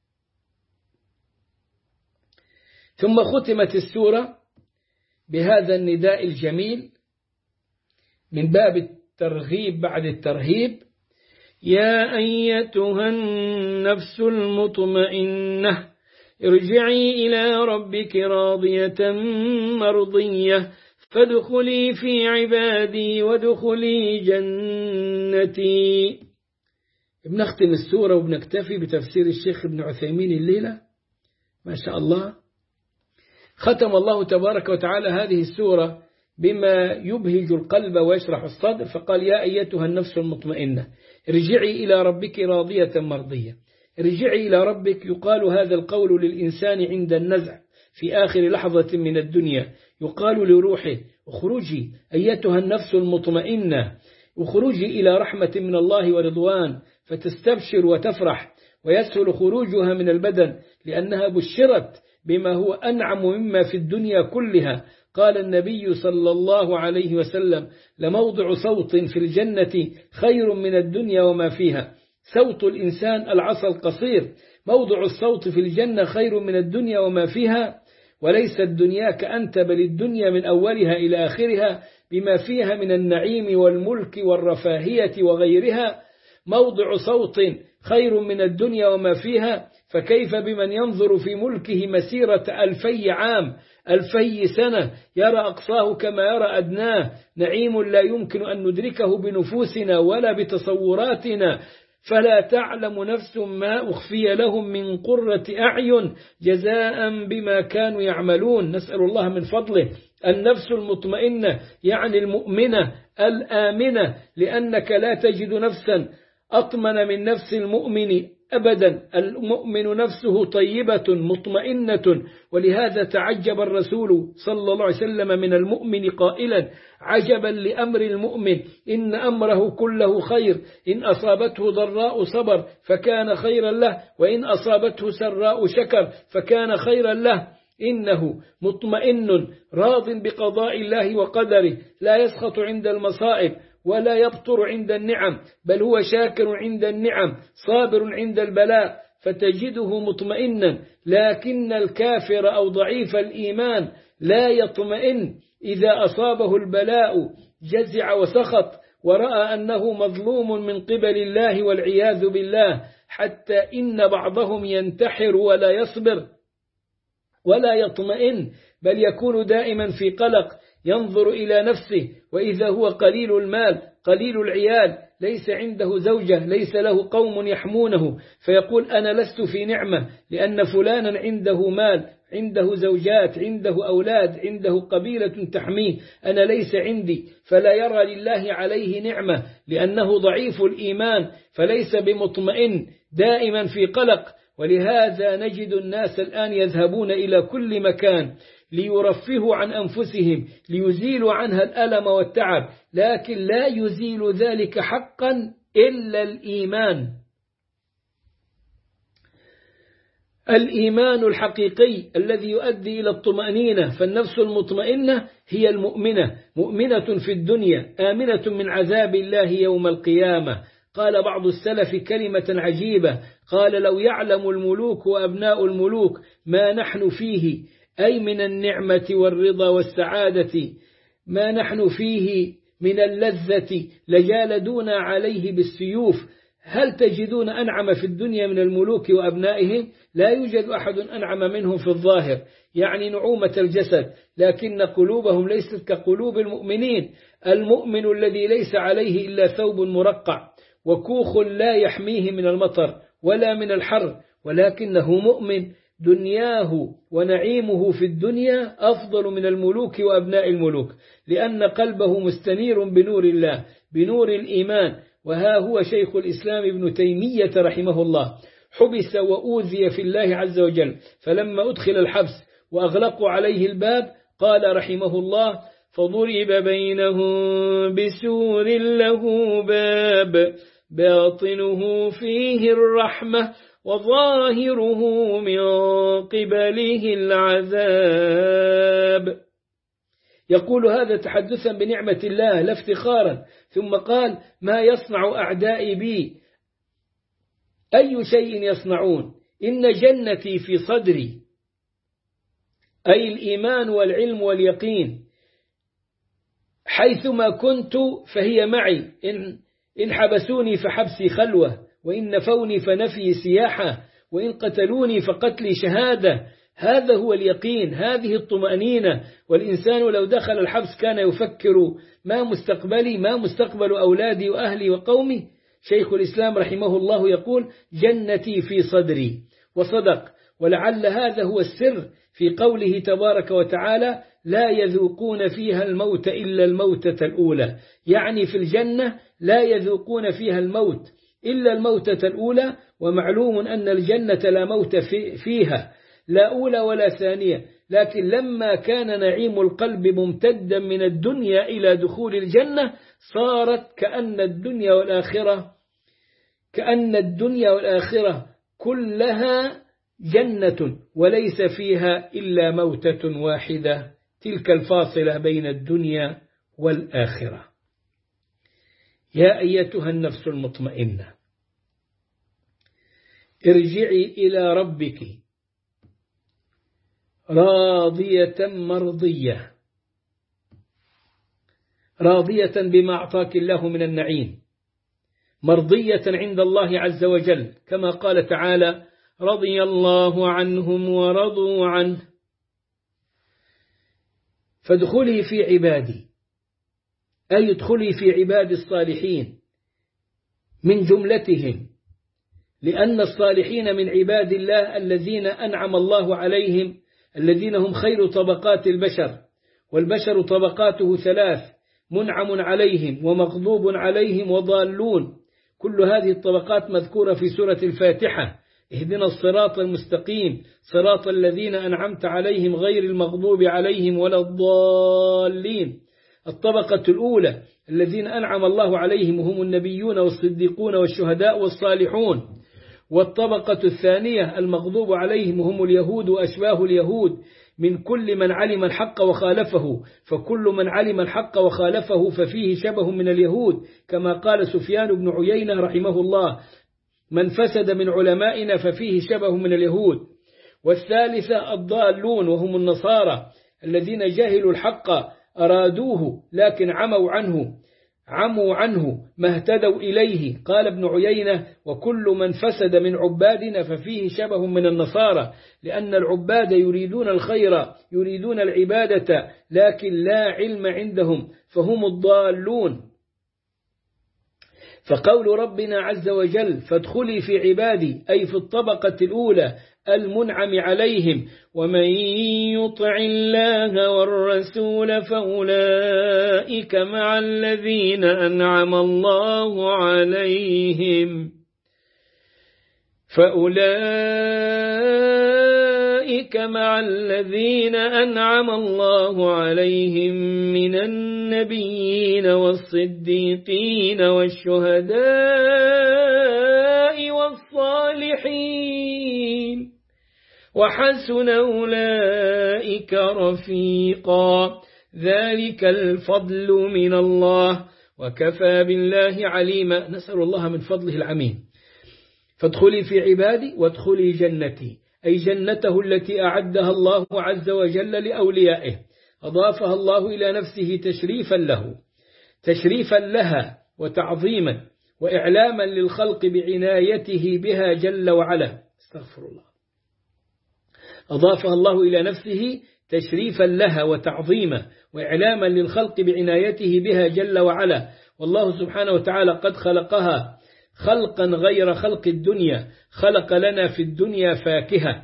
ثم ختمت السورة بهذا النداء الجميل من باب الترغيب بعد الترهيب: يا أيتها النفس المطمئنة ارجعي إلى ربك راضية مرضية فادخلي في عبادي وادخلي جنتي. بنختم السورة وبنكتفي بتفسير الشيخ ابن عثيمين الليلة ما شاء الله. ختم الله تبارك وتعالى هذه السورة بما يبهج القلب ويشرح الصدر، فقال يا أيتها النفس المطمئنة ارجعي إلى ربك راضية مرضية. ارجعي إلى ربك، يقال هذا القول للإنسان عند النزع في آخر لحظة من الدنيا، يقال لروحه اخرجي أيتها النفس المطمئنة، اخرجي إلى رحمة من الله ورضوان فتستبشر وتفرح، ويسهل خروجها من البدن لأنها بشرت بما هو أنعم مما في الدنيا كلها. قال النبي صلى الله عليه وسلم لموضع صوت في الجنة خير من الدنيا وما فيها. صوت الإنسان العصا القصير، موضع الصوت في الجنة خير من الدنيا وما فيها. وليس الدنيا كأنت بل الدنيا من أولها إلى آخرها بما فيها من النعيم والملك والرفاهية وغيرها. موضع صوت خير من الدنيا وما فيها، فكيف بمن ينظر في ملكه مسيرة ألفي عام ألفي سنة يرى أقصاه كما يرى أدناه، نعيم لا يمكن أن ندركه بنفوسنا ولا بتصوراتنا. فلا تعلم نفس ما أخفي لهم من قرة أعين جزاء بما كانوا يعملون. نسأل الله من فضله. النفس المطمئنة يعني المؤمنة الآمنة، لأنك لا تجد نفسا أطمن من نفس المؤمن أبدا. المؤمن نفسه طيبة مطمئنة، ولهذا تعجب الرسول صلى الله عليه وسلم من المؤمن قائلا: عجبا لأمر المؤمن إن أمره كله خير، إن أصابته ضراء صبر فكان خيرا له، وإن أصابته سراء شكر فكان خيرا له. إنه مطمئن راض بقضاء الله وقدره، لا يسخط عند المصائب ولا يبطر عند النعم، بل هو شاكر عند النعم صابر عند البلاء، فتجده مطمئنا. لكن الكافر أو ضعيف الإيمان لا يطمئن، إذا أصابه البلاء جزع وسخط، ورأى أنه مظلوم من قبل الله والعياذ بالله، حتى إن بعضهم ينتحر ولا يصبر ولا يطمئن، بل يكون دائما في قلق، ينظر إلى نفسه، وإذا هو قليل المال قليل العيال، ليس عنده زوجة، ليس له قوم يحمونه، فيقول أنا لست في نعمة، لأن فلانا عنده مال، عنده زوجات، عنده أولاد، عنده قبيلة تحميه، أنا ليس عندي، فلا يرى لله عليه نعمة، لأنه ضعيف الإيمان، فليس بمطمئن، دائما في قلق. ولهذا نجد الناس الآن يذهبون إلى كل مكان ليرفهوا عن أنفسهم، ليزيلوا عنها الألم والتعب، لكن لا يزيل ذلك حقا إلا الإيمان. الإيمان الحقيقي الذي يؤدي إلى الطمأنينة. فالنفس المطمئنة هي المؤمنة، مؤمنة في الدنيا، آمنة من عذاب الله يوم القيامة. قال بعض السلف كلمة عجيبة، قال: لو يعلم الملوك وأبناء الملوك ما نحن فيه، أي من النعمة والرضا والسعادة، ما نحن فيه من اللذة، لجالدونا عليه بالسيوف. هل تجدون أنعم في الدنيا من الملوك وأبنائهم؟ لا يوجد أحد أنعم منهم في الظاهر، يعني نعومة الجسد، لكن قلوبهم ليست كقلوب المؤمنين. المؤمن الذي ليس عليه إلا ثوب مرقع وكوخ لا يحميه من المطر ولا من الحر، ولكنه مؤمن، دنياه ونعيمه في الدنيا أفضل من الملوك وأبناء الملوك، لأن قلبه مستنير بنور الله، بنور الإيمان. وها هو شيخ الإسلام ابن تيمية رحمه الله حبس وأوذي في الله عز وجل، فلما أدخل الحبس وأغلقوا عليه الباب قال رحمه الله: فضرب بينهم بسور له باب باطنه فيه الرحمة وظاهره من قبله العذاب. يقول هذا تحدثا بنعمة الله لا افتخارا، ثم قال: ما يصنع أعدائي بي؟ أي شيء يصنعون؟ إن جنتي في صدري، أي الإيمان والعلم واليقين، حيثما كنت فهي معي، إن, إن حبسوني فحبسي خلوة، وإن نفوني فنفي سياحة، وإن قتلوني فقتلي شهادة. هذا هو اليقين، هذه الطمأنينة. والإنسان لو دخل الحبس كان يفكر: ما مستقبلي، ما مستقبل أولادي وأهلي وقومي؟ شيخ الإسلام رحمه الله يقول: جنتي في صدري. وصدق، ولعل هذا هو السر في قوله تبارك وتعالى: لا يذوقون فيها الموت إلا الموتة الأولى، يعني في الجنة لا يذوقون فيها الموت إلا الموتة الأولى. ومعلوم أن الجنة لا موت في فيها، لا أولى ولا ثانية، لكن لما كان نعيم القلب ممتدا من الدنيا إلى دخول الجنة صارت كأن الدنيا والآخرة كأن الدنيا والآخرة كلها جنة، وليس فيها إلا موتة واحدة، تلك الفاصلة بين الدنيا والآخرة. يا أيتها النفس المطمئنة، ارجعي إلى ربك راضية مرضية، راضية بما أعطاك الله من النعيم، مرضية عند الله عز وجل، كما قال تعالى: رضي الله عنهم ورضوا عنه. فادخلي في عبادي، أي ادخلي في عباد الصالحين من جملتهم، لأن الصالحين من عباد الله الذين أنعم الله عليهم، الذين هم خير طبقات البشر، والبشر طبقاته ثلاث: منعم عليهم ومغضوب عليهم وضالون. كل هذه الطبقات مذكورة في سورة الفاتحة. اهدنا الصراط المستقيم صراط الذين أنعمت عليهم غير المغضوب عليهم ولا الضالين. الطبقة الأولى الذين أنعم الله عليهم هم النبيون والصديقون والشهداء والصالحون. والطبقة الثانية المغضوب عليهم هم اليهود وأشباه اليهود من كل من علم الحق وخالفه، فكل من علم الحق وخالفه ففيه شبه من اليهود، كما قال سفيان بن عيينة رحمه الله: من فسد من علمائنا ففيه شبه من اليهود. والثالثة الضالون وهم النصارى الذين جهلوا الحق أرادوه لكن عموا عنه عموا عنه ما اهتدوا إليه. قال ابن عيينة: وكل من فسد من عبادنا ففيه شبه من النصارى، لأن العباد يريدون الخير يريدون العبادة لكن لا علم عندهم فهم الضالون. فقول ربنا عز وجل: فادخلي في عبادي، أي في الطبقة الأولى المنعم عليهم. ومن يطع الله والرسول فأولئك مع الذين أنعم الله عليهم فأولئك مع الذين أنعم الله عليهم من النبيين والصديقين والشهداء والصالحين وحسن أولئك رفيقا. ذلك الفضل من الله وكفى بالله عليما. نسأل الله من فضله العميم. فادخلي في عبادي وادخلي جنتي، أي جنته التي أعدها الله عز وجل لأوليائه، أضافها الله إلى نفسه تشريفا له تشريفا لها وتعظيما وإعلاما للخلق بعنايته بها جل وعلا. استغفر الله. أضافها الله إلى نفسه تشريفا لها وتعظيما وإعلاما للخلق بعنايته بها جل وعلا. والله سبحانه وتعالى قد خلقها خلقا غير خلق الدنيا. خلق لنا في الدنيا فاكهة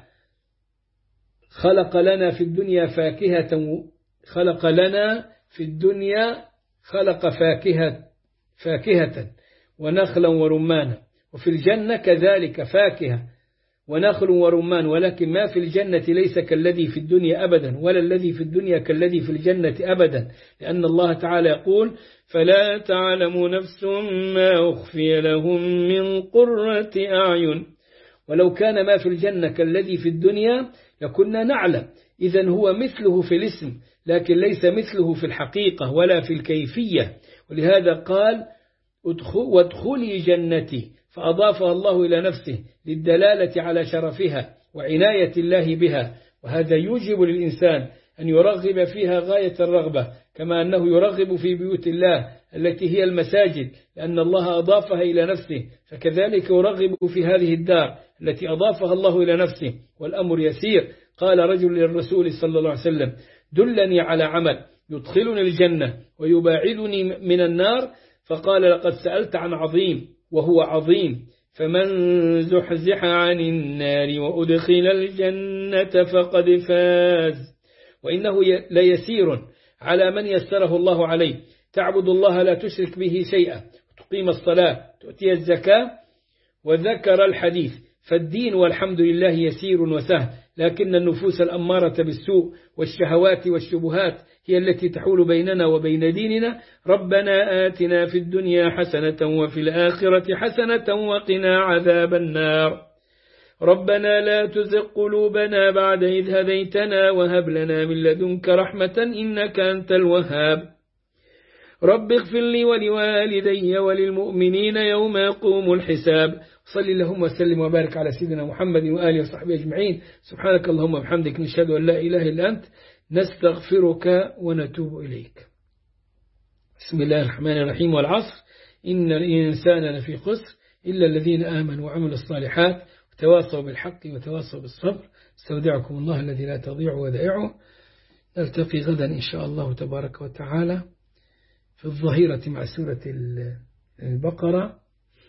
خلق لنا في الدنيا فاكهة خلق لنا في الدنيا خلق فاكهة فاكهة ونخلا ورمانا، وفي الجنة كذلك فاكهة ونخل ورمان، ولكن ما في الجنة ليس كالذي في الدنيا أبدا، ولا الذي في الدنيا كالذي في الجنة أبدا، لأن الله تعالى يقول: فلا تعلم نفس ما أخفي لهم من قرة أعين. ولو كان ما في الجنة كالذي في الدنيا لكنا نعلم، إذن هو مثله في الاسم لكن ليس مثله في الحقيقة ولا في الكيفية. ولهذا قال: وادخلي جنتي، فأضافها الله إلى نفسه للدلالة على شرفها وعناية الله بها. وهذا يوجب للإنسان أن يرغب فيها غاية الرغبة، كما أنه يرغب في بيوت الله التي هي المساجد لأن الله أضافها إلى نفسه، فكذلك يرغب في هذه الدار التي أضافها الله إلى نفسه. والأمر يسير. قال رجل للرسول صلى الله عليه وسلم: دلني على عمل يدخلني الجنة ويباعدني من النار. فقال: لقد سألت عن عظيم وهو عظيم، فمن زحزح عن النار وأدخل الجنة فقد فاز. وإنه ليسير على من يسره الله عليه. تعبد الله لا تشرك به شيئا، وتقيم الصلاة، تؤتي الزكاة، وذكر الحديث. فالدين والحمد لله يسير وسهل، لكن النفوس الأمارة بالسوء والشهوات والشبهات هي التي تحول بيننا وبين ديننا. ربنا آتنا في الدنيا حسنة وفي الآخرة حسنة وقنا عذاب النار. ربنا لا تزغ قلوبنا بعد إذ هديتنا وهب لنا من لدنك رحمة إنك أنت الوهاب. رب اغفر لي ولوالدي وللمؤمنين يوم يقوم الحساب. صلى اللهم وسلم وبارك على سيدنا محمد وآله وصحبه أجمعين. سبحانك اللهم وبحمدك، نشهد أن لا إله إلا أنت، نستغفرك ونتوب إليك. بسم الله الرحمن الرحيم. والعصر إن الإنسان لفي خسر إلا الذين آمنوا وعملوا الصالحات وتواصوا بالحق وتواصوا بالصبر. استودعكم الله الذي لا تضيع ودائعه. نلتقي غدا إن شاء الله تبارك وتعالى في الظهيرة مع سورة البقرة،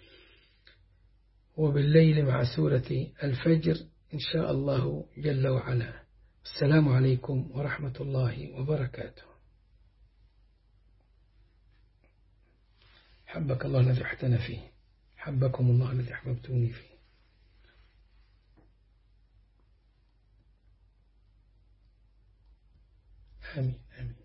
وبالليل مع سورة الفجر إن شاء الله جل وعلا. السلام عليكم ورحمة الله وبركاته. حبك الله الذي احتنا فيه. حبكم الله الذي أحببتوني فيه. آمين آمين.